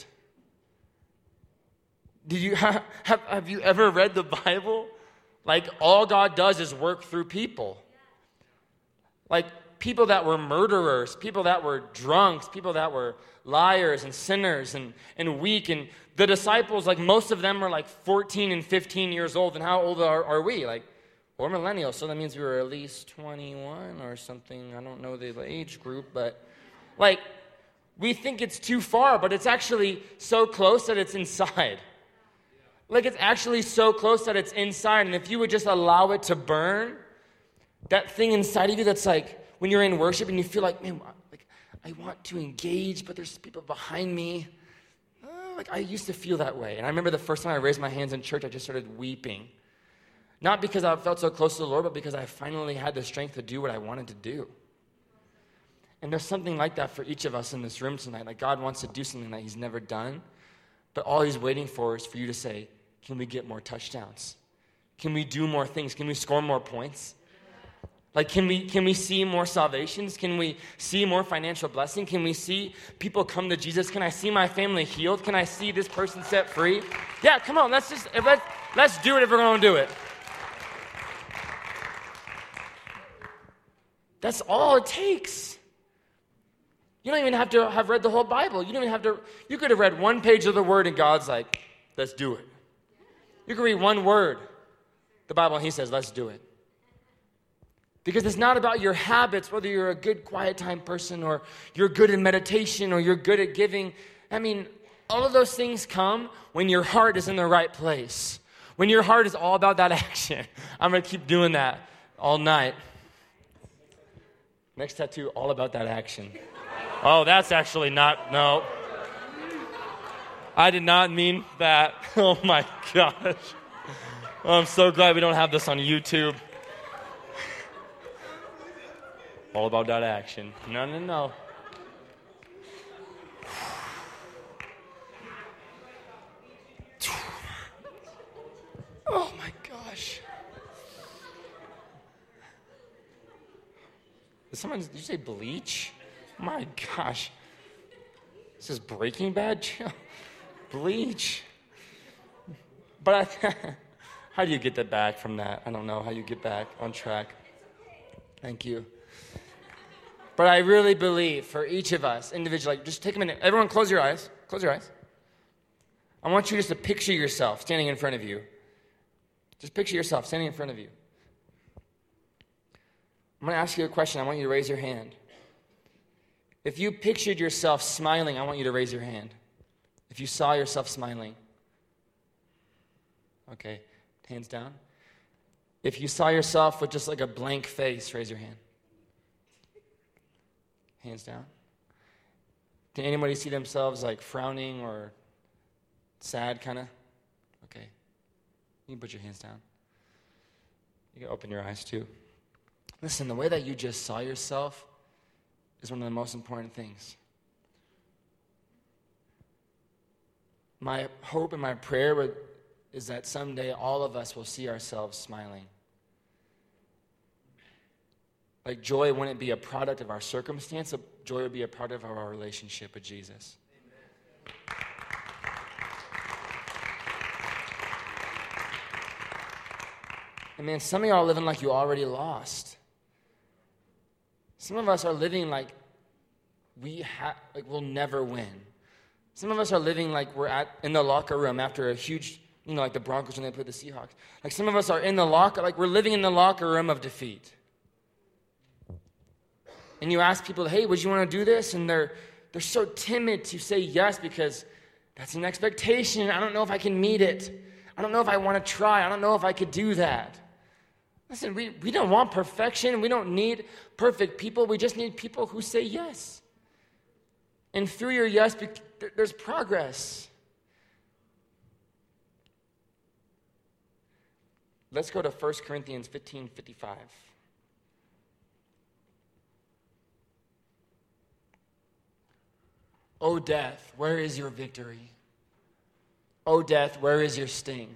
Did you have, have, have you ever read the Bible? Like, all God does is work through people. Like, people that were murderers, people that were drunks, people that were liars and sinners and, and weak. And the disciples, like, most of them were like fourteen and fifteen years old. And how old are, are we? Like, we're millennials, so that means we were at least twenty-one or something. I don't know the age group, but, like, we think it's too far, but it's actually so close that it's inside. Like, it's actually so close that it's inside. And if you would just allow it to burn, that thing inside of you that's like, when you're in worship and you feel like, man, like, I want to engage, but there's people behind me. Uh, like, I used to feel that way. And I remember the first time I raised my hands in church, I just started weeping. Not because I felt so close to the Lord, but because I finally had the strength to do what I wanted to do. And there's something like that for each of us in this room tonight. Like, God wants to do something that he's never done, but all he's waiting for is for you to say, can we get more touchdowns? Can we do more things? Can we score more points? Like, can we can we see more salvations? Can we see more financial blessing? Can we see people come to Jesus? Can I see my family healed? Can I see this person set free? Yeah, come on, let's just, let's, let's do it if we're going to do it. That's all it takes. You don't even have to have read the whole Bible. You don't even have to, you could have read one page of the word and God's like, let's do it. You could read one word, the Bible, and he says, let's do it. Because it's not about your habits, whether you're a good quiet time person or you're good in meditation or you're good at giving. I mean, all of those things come when your heart is in the right place. When your heart is all about that action. I'm going to keep doing that all night. Next tattoo, all about that action. Oh, that's actually not, no. I did not mean that. Oh my gosh. Oh, I'm so glad we don't have this on YouTube. All about that action. No, no, no. Oh my gosh. Did someone, did you say bleach? My gosh. This is Breaking Bad? Bleach. But I, how do you get that back from that? I don't know how you get back on track. Thank you. But I really believe for each of us individually, just take a minute. Everyone close your eyes. Close your eyes. I want you just to picture yourself standing in front of you. Just picture yourself standing in front of you. I'm going to ask you a question. I want you to raise your hand. If you pictured yourself smiling, I want you to raise your hand. If you saw yourself smiling. Okay, hands down. If you saw yourself with just like a blank face, raise your hand. Hands down. Did anybody see themselves like frowning or sad kind of? Okay. You can put your hands down. You can open your eyes too. Listen, the way that you just saw yourself is one of the most important things. My hope and my prayer is that someday all of us will see ourselves smiling. Like joy wouldn't be a product of our circumstance, joy would be a part of our relationship with Jesus. Amen. And man, some of y'all are living like you already lost. Some of us are living like we ha- like we'll never win. Some of us are living like we're at in the locker room after a huge, you know, like the Broncos when they played the Seahawks. Like some of us are in the locker, like we're living in the locker room of defeat. And you ask people, hey, would you want to do this? And they're they're so timid to say yes because that's an expectation. I don't know if I can meet it. I don't know if I want to try. I don't know if I could do that. Listen, we, we don't want perfection. We don't need perfect people. We just need people who say yes. And through your yes, there's progress. Let's go to First Corinthians fifteen fifty-five. O death, where is your victory? O death, where is your sting?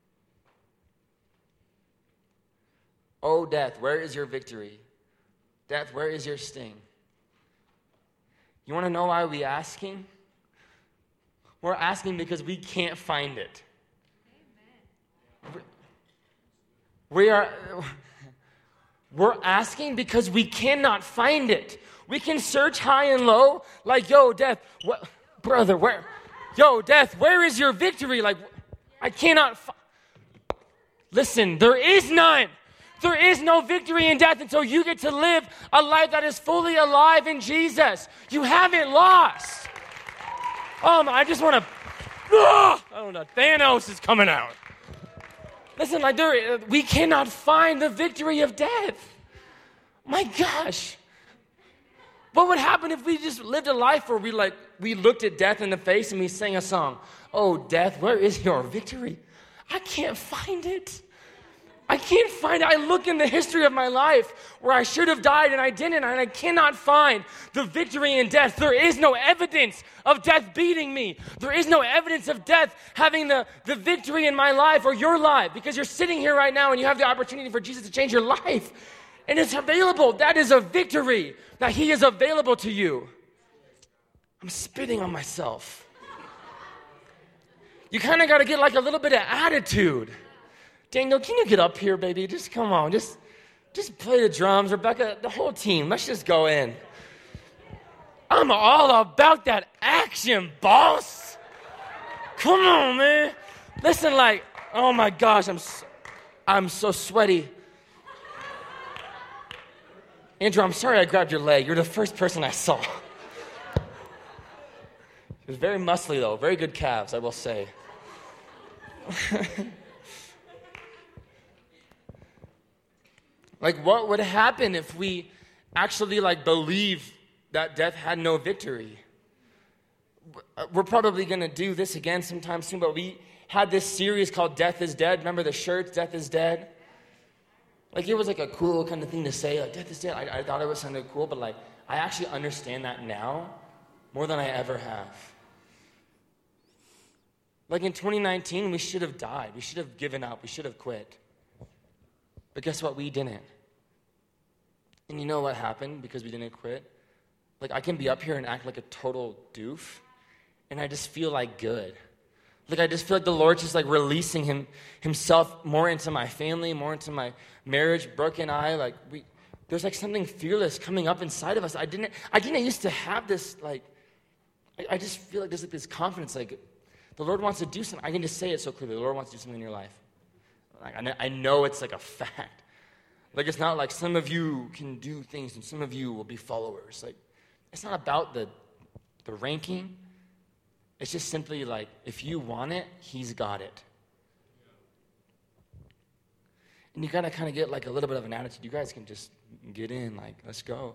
O death, where is your victory? Death, where is your sting? You want to know why we're asking? We're asking because we can't find it. Amen. We are, we're asking because we cannot find it. We can search high and low, like, yo, death, what, brother, where, yo, death, where is your victory? Like, I cannot, fi- listen, there is none. There is no victory in death until you get to live a life that is fully alive in Jesus. You haven't lost. Um, I just want to, oh, I don't know, Thanos is coming out. Listen, like there, we cannot find the victory of death. My gosh. What would happen if we just lived a life where we like we looked at death in the face and we sang a song? Oh, death, where is your victory? I can't find it. I can't find it. I look in the history of my life where I should have died and I didn't, and I cannot find the victory in death. There is no evidence of death beating me. There is no evidence of death having the, the victory in my life or your life, because you're sitting here right now and you have the opportunity for Jesus to change your life. And it's available. That is a victory, that he is available to you. I'm spitting on myself. You kind of got to get like a little bit of attitude. Daniel, can you get up here, baby? Just come on. Just, just play the drums. Rebecca, the whole team. Let's just go in. I'm all about that action, boss. Come on, man. Listen, like, oh my gosh, I'm so, I'm so sweaty. Andrew, I'm sorry I grabbed your leg. You're the first person I saw. He was very muscly, though. Very good calves, I will say. Like, what would happen if we actually, like, believe that death had no victory? We're probably going to do this again sometime soon, but we had this series called Death is Dead. Remember the shirts, Death is Dead? Like, it was like a cool kind of thing to say, like, death is dead. I, I thought it was sounded cool, but, like, I actually understand that now more than I ever have. Like, in twenty nineteen, we should have died. We should have given up. We should have quit. But guess what? We didn't. And you know what happened because we didn't quit? Like, I can be up here and act like a total doof, and I just feel, like, good. Like, I just feel like the Lord's just, like, releasing him himself more into my family, more into my marriage. Brooke and I, like, we, there's, like, something fearless coming up inside of us. I didn't, I didn't used to have this, like, I, I just feel like there's, like, this confidence, like, the Lord wants to do something. I can just say it so clearly. The Lord wants to do something in your life. Like, I know, I know it's, like, a fact. Like, it's not like some of you can do things and some of you will be followers. Like, it's not about the the ranking. It's just simply like, if you want it, he's got it. And you got to kind of get like a little bit of an attitude. You guys can just get in, like, let's go.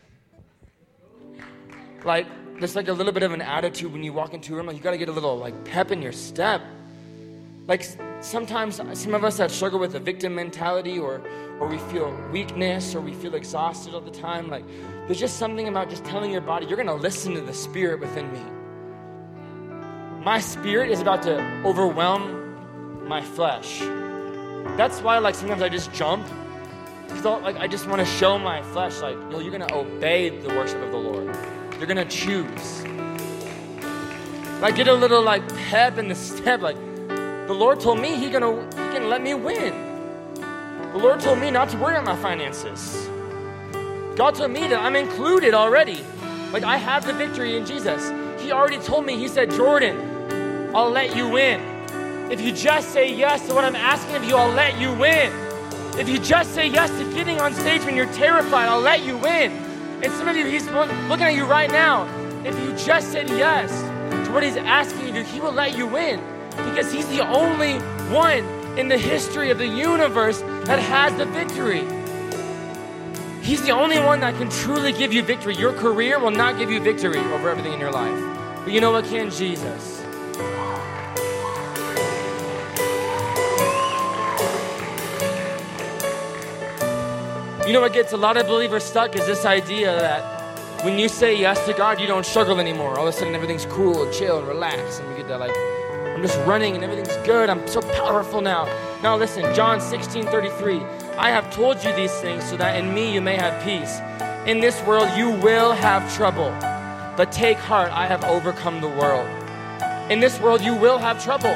Like, there's like a little bit of an attitude when you walk into a room. Like, you got to get a little like pep in your step. Like, sometimes some of us that struggle with a victim mentality, or or we feel weakness, or we feel exhausted all the time. Like, there's just something about just telling your body, you're going to listen to the Spirit within me. My spirit is about to overwhelm my flesh. That's why, like, sometimes I just jump. Because, like, I just want to show my flesh, like, yo, you're going to obey the worship of the Lord. You're going to choose. Like, get a little, like, pep in the step. Like, the Lord told me he gonna, he can let me win. The Lord told me not to worry about my finances. God told me that I'm included already. Like, I have the victory in Jesus. He already told me, he said, Jordan, I'll let you win. If you just say yes to what I'm asking of you, I'll let you win. If you just say yes to getting on stage when you're terrified, I'll let you win. And some of you, he's looking at you right now. If you just said yes to what he's asking you to do, he will let you win. Because he's the only one in the history of the universe that has the victory. He's the only one that can truly give you victory. Your career will not give you victory over everything in your life. But you know what can? Jesus. You know what gets a lot of believers stuck is this idea that when you say yes to God, you don't struggle anymore. All of a sudden, everything's cool and chill and relaxed. And we get that, like, I'm just running and everything's good. I'm so powerful now. Now listen, John sixteen thirty-three. I have told you these things so that in me you may have peace. In this world you will have trouble. But take heart, I have overcome the world. In this world you will have trouble.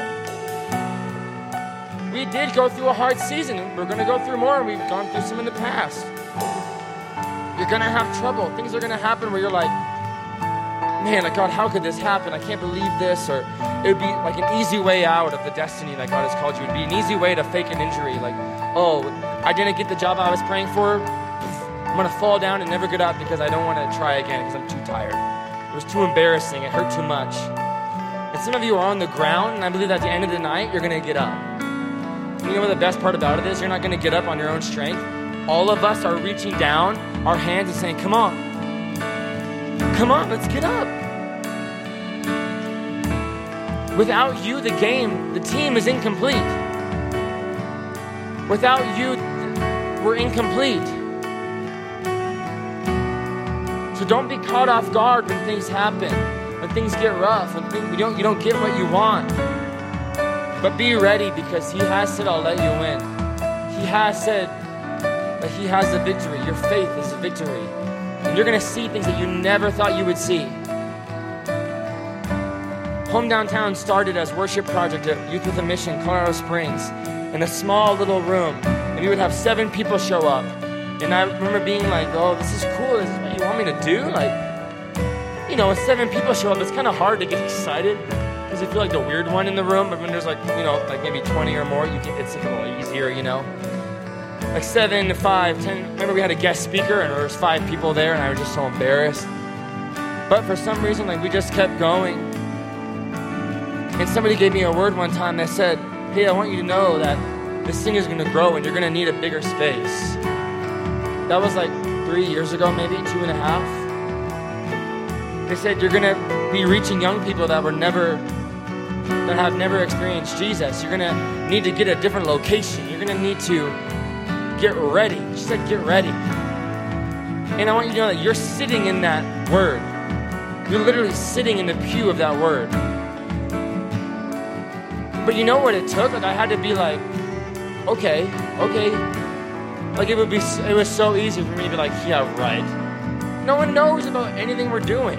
We did go through a hard season. We're going to go through more. We've gone through some in the past. You're going to have trouble. Things are going to happen where you're like, man, like, God, how could this happen? I can't believe this. Or it would be like an easy way out of the destiny that God has called you. It would be an easy way to fake an injury. Like, oh, I didn't get the job I was praying for. I'm going to fall down and never get up because I don't want to try again because I'm too tired. It was too embarrassing. It hurt too much. And some of you are on the ground, and I believe at the end of the night, you're going to get up. You know what the best part about it is? You're not going to get up on your own strength. All of us are reaching down our hands and saying, come on. Come on, let's get up. Without you, the game, the team is incomplete. Without you, we're incomplete. So don't be caught off guard when things happen, when things get rough, when things, you don't, you don't get what you want. But be ready because he has said, I'll let you win. He has said that he has the victory. Your faith is the victory. And you're going to see things that you never thought you would see. Home Downtown started as worship project at Youth with a Mission, Colorado Springs, in a small little room. And we would have seven people show up. And I remember being like, oh, this is cool. This is what you want me to do? Like, you know, when seven people show up, it's kind of hard to get excited because you feel like the weird one in the room. But when there's like, you know, like maybe twenty or more, you get, it's like a little easier, you know. Like seven, five, ten. Remember we had a guest speaker and there was five people there and I was just so embarrassed. But for some reason, like we just kept going. And somebody gave me a word one time that said, hey, I want you to know that this thing is going to grow and you're going to need a bigger space. That was like three years ago, maybe two and a half. They said you're going to be reaching young people that were never, that have never experienced Jesus. You're going to need to get a different location. You're going to need to get ready. She said, get ready. And I want you to know that you're sitting in that word. You're literally sitting in the pew of that word. But you know what it took? Like I had to be like, okay, okay. Like it would be, it was so easy for me to be like, yeah, right. No one knows about anything we're doing.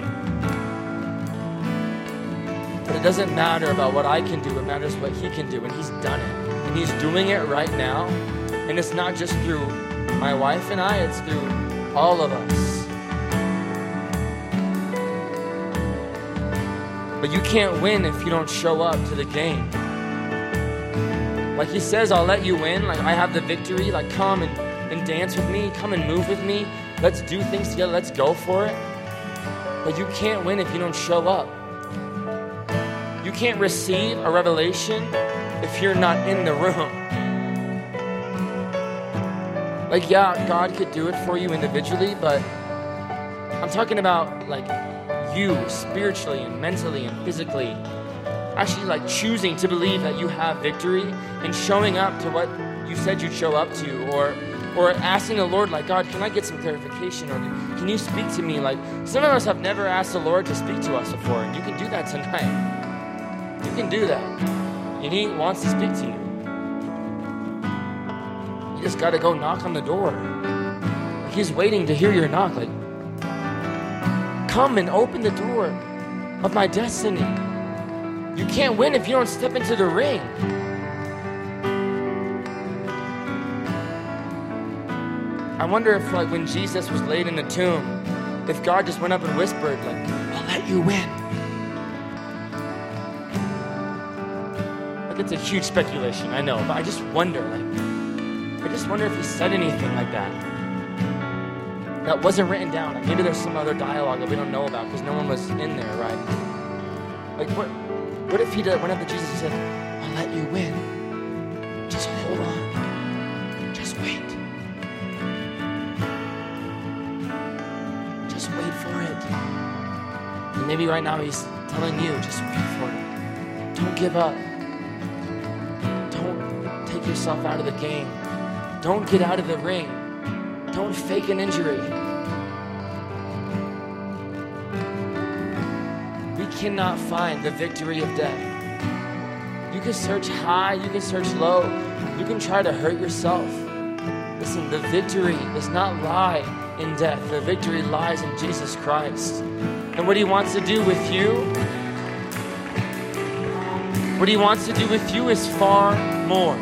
But it doesn't matter about what I can do. It matters what he can do. And he's done it. And he's doing it right now. And it's not just through my wife and I, it's through all of us. But you can't win if you don't show up to the game. Like he says, I'll let you win. Like I have the victory. Like come and, and dance with me. Come and move with me. Let's do things together. Let's go for it. But you can't win if you don't show up. You can't receive a revelation if you're not in the room. Like, yeah, God could do it for you individually, but I'm talking about like you spiritually and mentally and physically actually like choosing to believe that you have victory and showing up to what you said you'd show up to, or or asking the Lord, like, God, can I get some clarification, or can you speak to me? Like some of us have never asked the Lord to speak to us before, and you can do that tonight. You can do that. And he wants to speak to you. You just got to go knock on the door. He's waiting to hear your knock. Like, come and open the door of my destiny. You can't win if you don't step into the ring. I wonder if, like, when Jesus was laid in the tomb, if God just went up and whispered, like, I'll let you win. Like, it's a huge speculation, I know, but I just wonder, like, I just wonder if he said anything like that. That wasn't written down. Like maybe there's some other dialogue that we don't know about because no one was in there, right? Like what what if he did, went up to Jesus and said, I'll let you win. Just hold on. Just wait. Just wait for it. And maybe right now he's telling you, just wait for it. Don't give up. Don't take yourself out of the game. Don't get out of the ring. Don't fake an injury. We cannot find the victory of death. You can search high, you can search low, you can try to hurt yourself. Listen, the victory does not lie in death. The victory lies in Jesus Christ. And what he wants to do with you, what he wants to do with you is far more.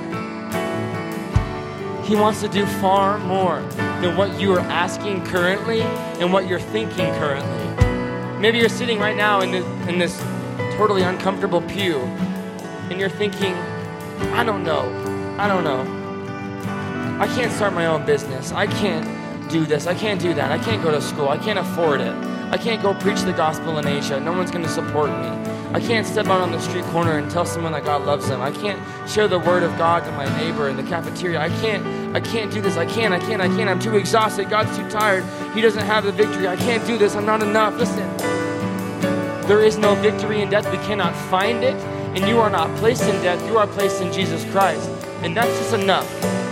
He wants to do far more than what you are asking currently and what you're thinking currently. Maybe you're sitting right now in this, in this totally uncomfortable pew and you're thinking, I don't know, I don't know. I can't start my own business. I can't do this. I can't do that. I can't go to school. I can't afford it. I can't go preach the gospel in Asia. No one's going to support me. I can't step out on the street corner and tell someone that God loves them. I can't share the word of God to my neighbor in the cafeteria. I can't, I can't do this. I can't, I can't, I can't. I'm too exhausted. God's too tired. He doesn't have the victory. I can't do this. I'm not enough. Listen, there is no victory in death. We cannot find it. And you are not placed in death. You are placed in Jesus Christ. And that's just enough.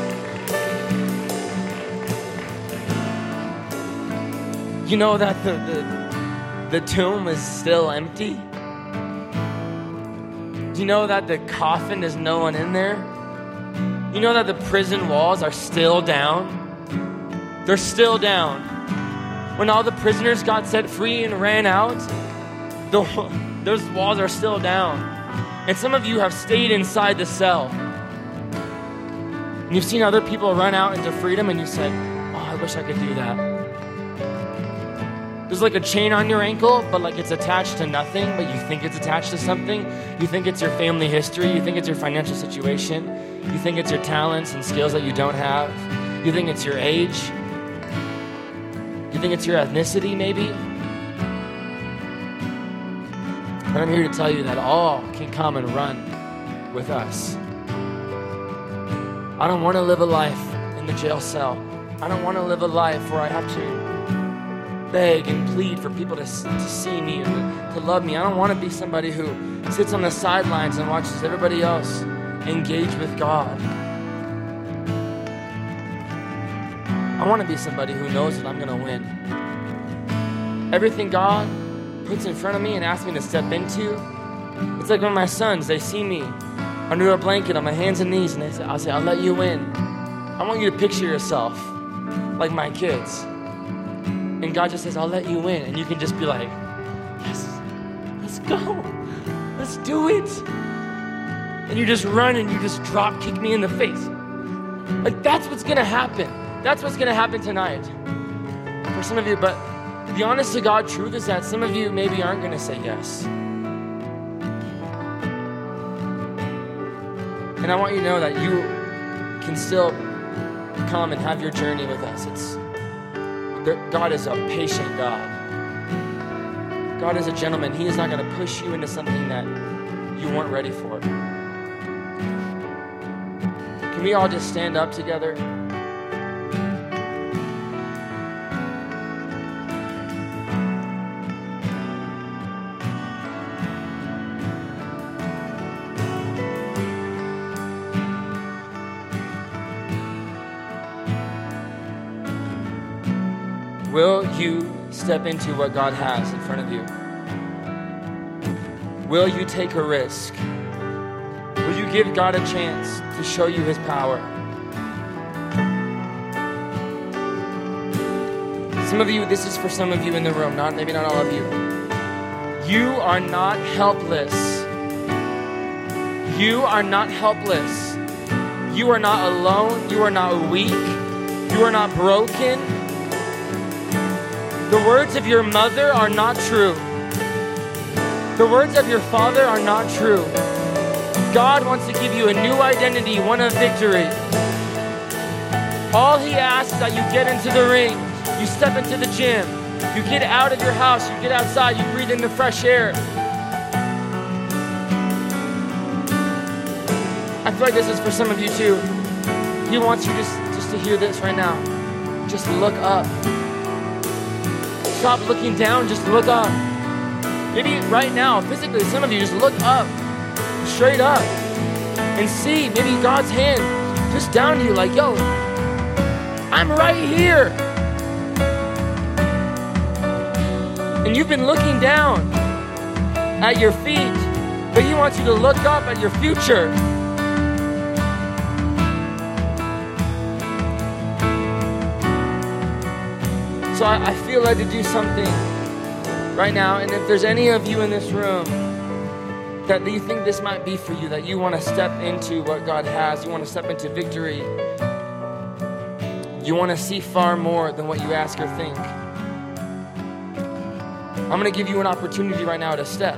You know that the, the, the tomb is still empty? Do you know that the coffin, there's no one in there? You know that the prison walls are still down? They're still down. When all the prisoners got set free and ran out, the, those walls are still down. And some of you have stayed inside the cell. And you've seen other people run out into freedom and you said, oh, I wish I could do that. There's like a chain on your ankle, but like it's attached to nothing, but you think it's attached to something. You think it's your family history. You think it's your financial situation. You think it's your talents and skills that you don't have. You think it's your age. You think it's your ethnicity, maybe. But I'm here to tell you that all can come and run with us. I don't want to live a life in the jail cell. I don't want to live a life where I have to beg and plead for people to, to see me and to, to love me. I don't want to be somebody who sits on the sidelines and watches everybody else engage with God. I want to be somebody who knows that I'm going to win. Everything God puts in front of me and asks me to step into, it's like when my sons, they see me under a blanket on my hands and knees, and they say, I'll say, I'll let you in. I want you to picture yourself like my kids. And God just says, I'll let you in. And you can just be like, yes, let's go. Let's do it. And you just run and you just drop kick me in the face. Like, that's what's going to happen. That's what's going to happen tonight for some of you. But the honest to God truth is that some of you maybe aren't going to say yes. And I want you to know that you can still come and have your journey with us. It's God is a patient God. God is a gentleman. He is not going to push you into something that you weren't ready for. Can we all just stand up together? Will you step into what God has in front of you? Will you take a risk? Will you give God a chance to show you his power? Some of you, this is for some of you in the room, not maybe not all of you. You are not helpless. You are not helpless. You are not alone. You are not weak. You are not broken. The words of your mother are not true. The words of your father are not true. God wants to give you a new identity, one of victory. All he asks is that you get into the ring, you step into the gym, you get out of your house, you get outside, you breathe in the fresh air. I feel like this is for some of you too. He wants you just, just to hear this right now. Just look up. Stop looking down, just look up. Maybe right now, physically, some of you just look up, straight up, and see maybe God's hand just down to you like, yo, I'm right here. And you've been looking down at your feet, but he wants you to look up at your future. So I, I feel led to do something right now. And if there's any of you in this room that you think this might be for you, that you want to step into what God has, you want to step into victory, you want to see far more than what you ask or think, I'm going to give you an opportunity right now to step.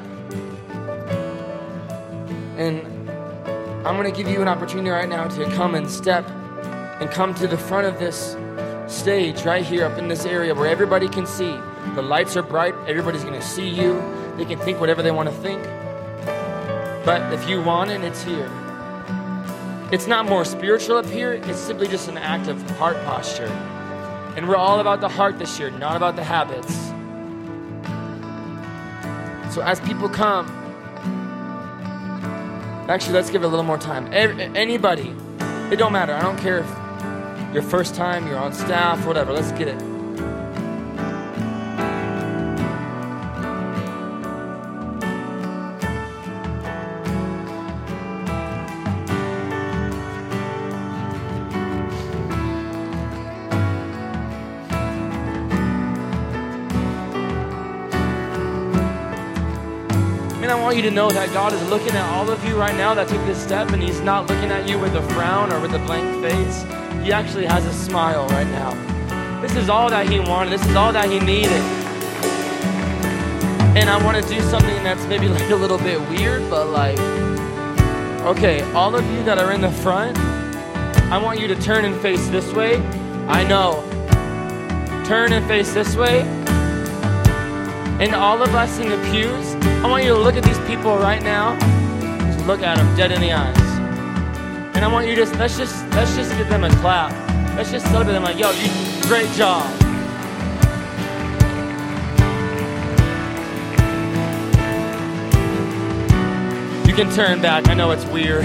And I'm going to give you an opportunity right now to come and step and come to the front of this stage right here up in this area where everybody can see. The lights are bright. Everybody's going to see you. They can think whatever they want to think. But if you want it, it's here. It's not more spiritual up here. It's simply just an act of heart posture. And we're all about the heart this year, not about the habits. So as people come, actually, let's give it a little more time. Anybody, it don't matter. I don't care if your first time, you're on staff, whatever. Let's get it. I want you to know that God is looking at all of you right now that took this step, and he's not looking at you with a frown or with a blank face. He actually has a smile right now. This is all that he wanted. This is all that he needed. And I want to do something that's maybe like a little bit weird, but like, okay, all of you that are in the front, I want you to turn and face this way. I know. Turn and face this way. And all of us in the pews, I want you to look at these people right now. Just look at them dead in the eyes. And I want you to just, let's just, let's just give them a clap. Let's just celebrate them like, yo, you, great job. You can turn back. I know it's weird.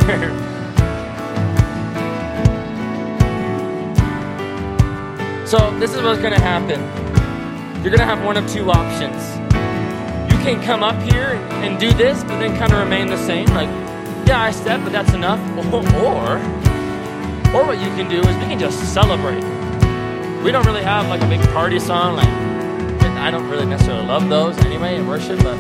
So this is what's gonna happen. You're gonna have one of two options. You can come up here and, and do this, but then kind of remain the same. Like, yeah, I step, but that's enough. Or, or what you can do is we can just celebrate. We don't really have like a big party song. Like, I don't really necessarily love those anyway in worship, but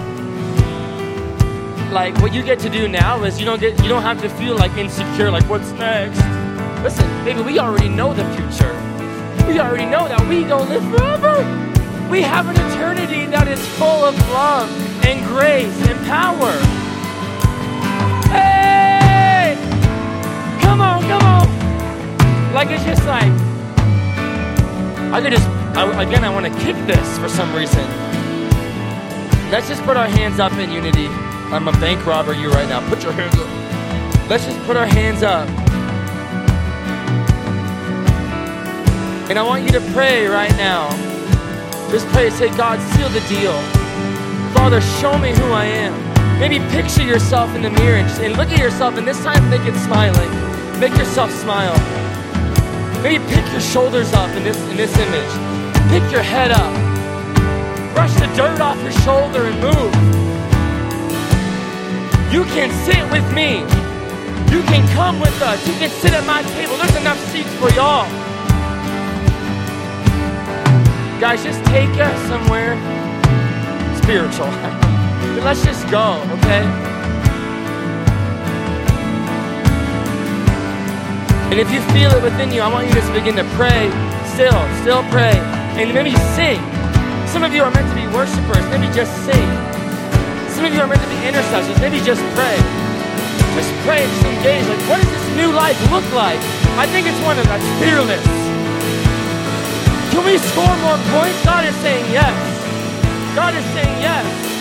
like what you get to do now is you don't get, you don't have to feel like insecure. Like, what's next? Listen, baby, we already know the future. We already know that we don't live forever. We have an eternity that is full of love and grace and power. Hey! Come on, come on. Like, it's just like, I could just, I, again, I want to kick this for some reason. Let's just put our hands up in unity. I'm a bank robber you right now. Put your hands up. Let's just put our hands up. And I want you to pray right now. Just pray, say, God, seal the deal. Father, show me who I am. Maybe picture yourself in the mirror and, just, and look at yourself, and this time make it smiling. Make yourself smile. Maybe pick your shoulders up in this, in this image. Pick your head up. Brush the dirt off your shoulder and move. You can sit with me. You can come with us. You can sit at my table. There's enough seats for y'all. Guys, just take us somewhere spiritual. Let's just go, okay? And if you feel it within you, I want you to just begin to pray. Still, still pray. And maybe sing. Some of you are meant to be worshipers. Maybe just sing. Some of you are meant to be intercessors. Maybe just pray. Just pray and just engage. Like, what does this new life look like? I think it's one that's fearless. Can we score more points? God is saying yes. God is saying yes.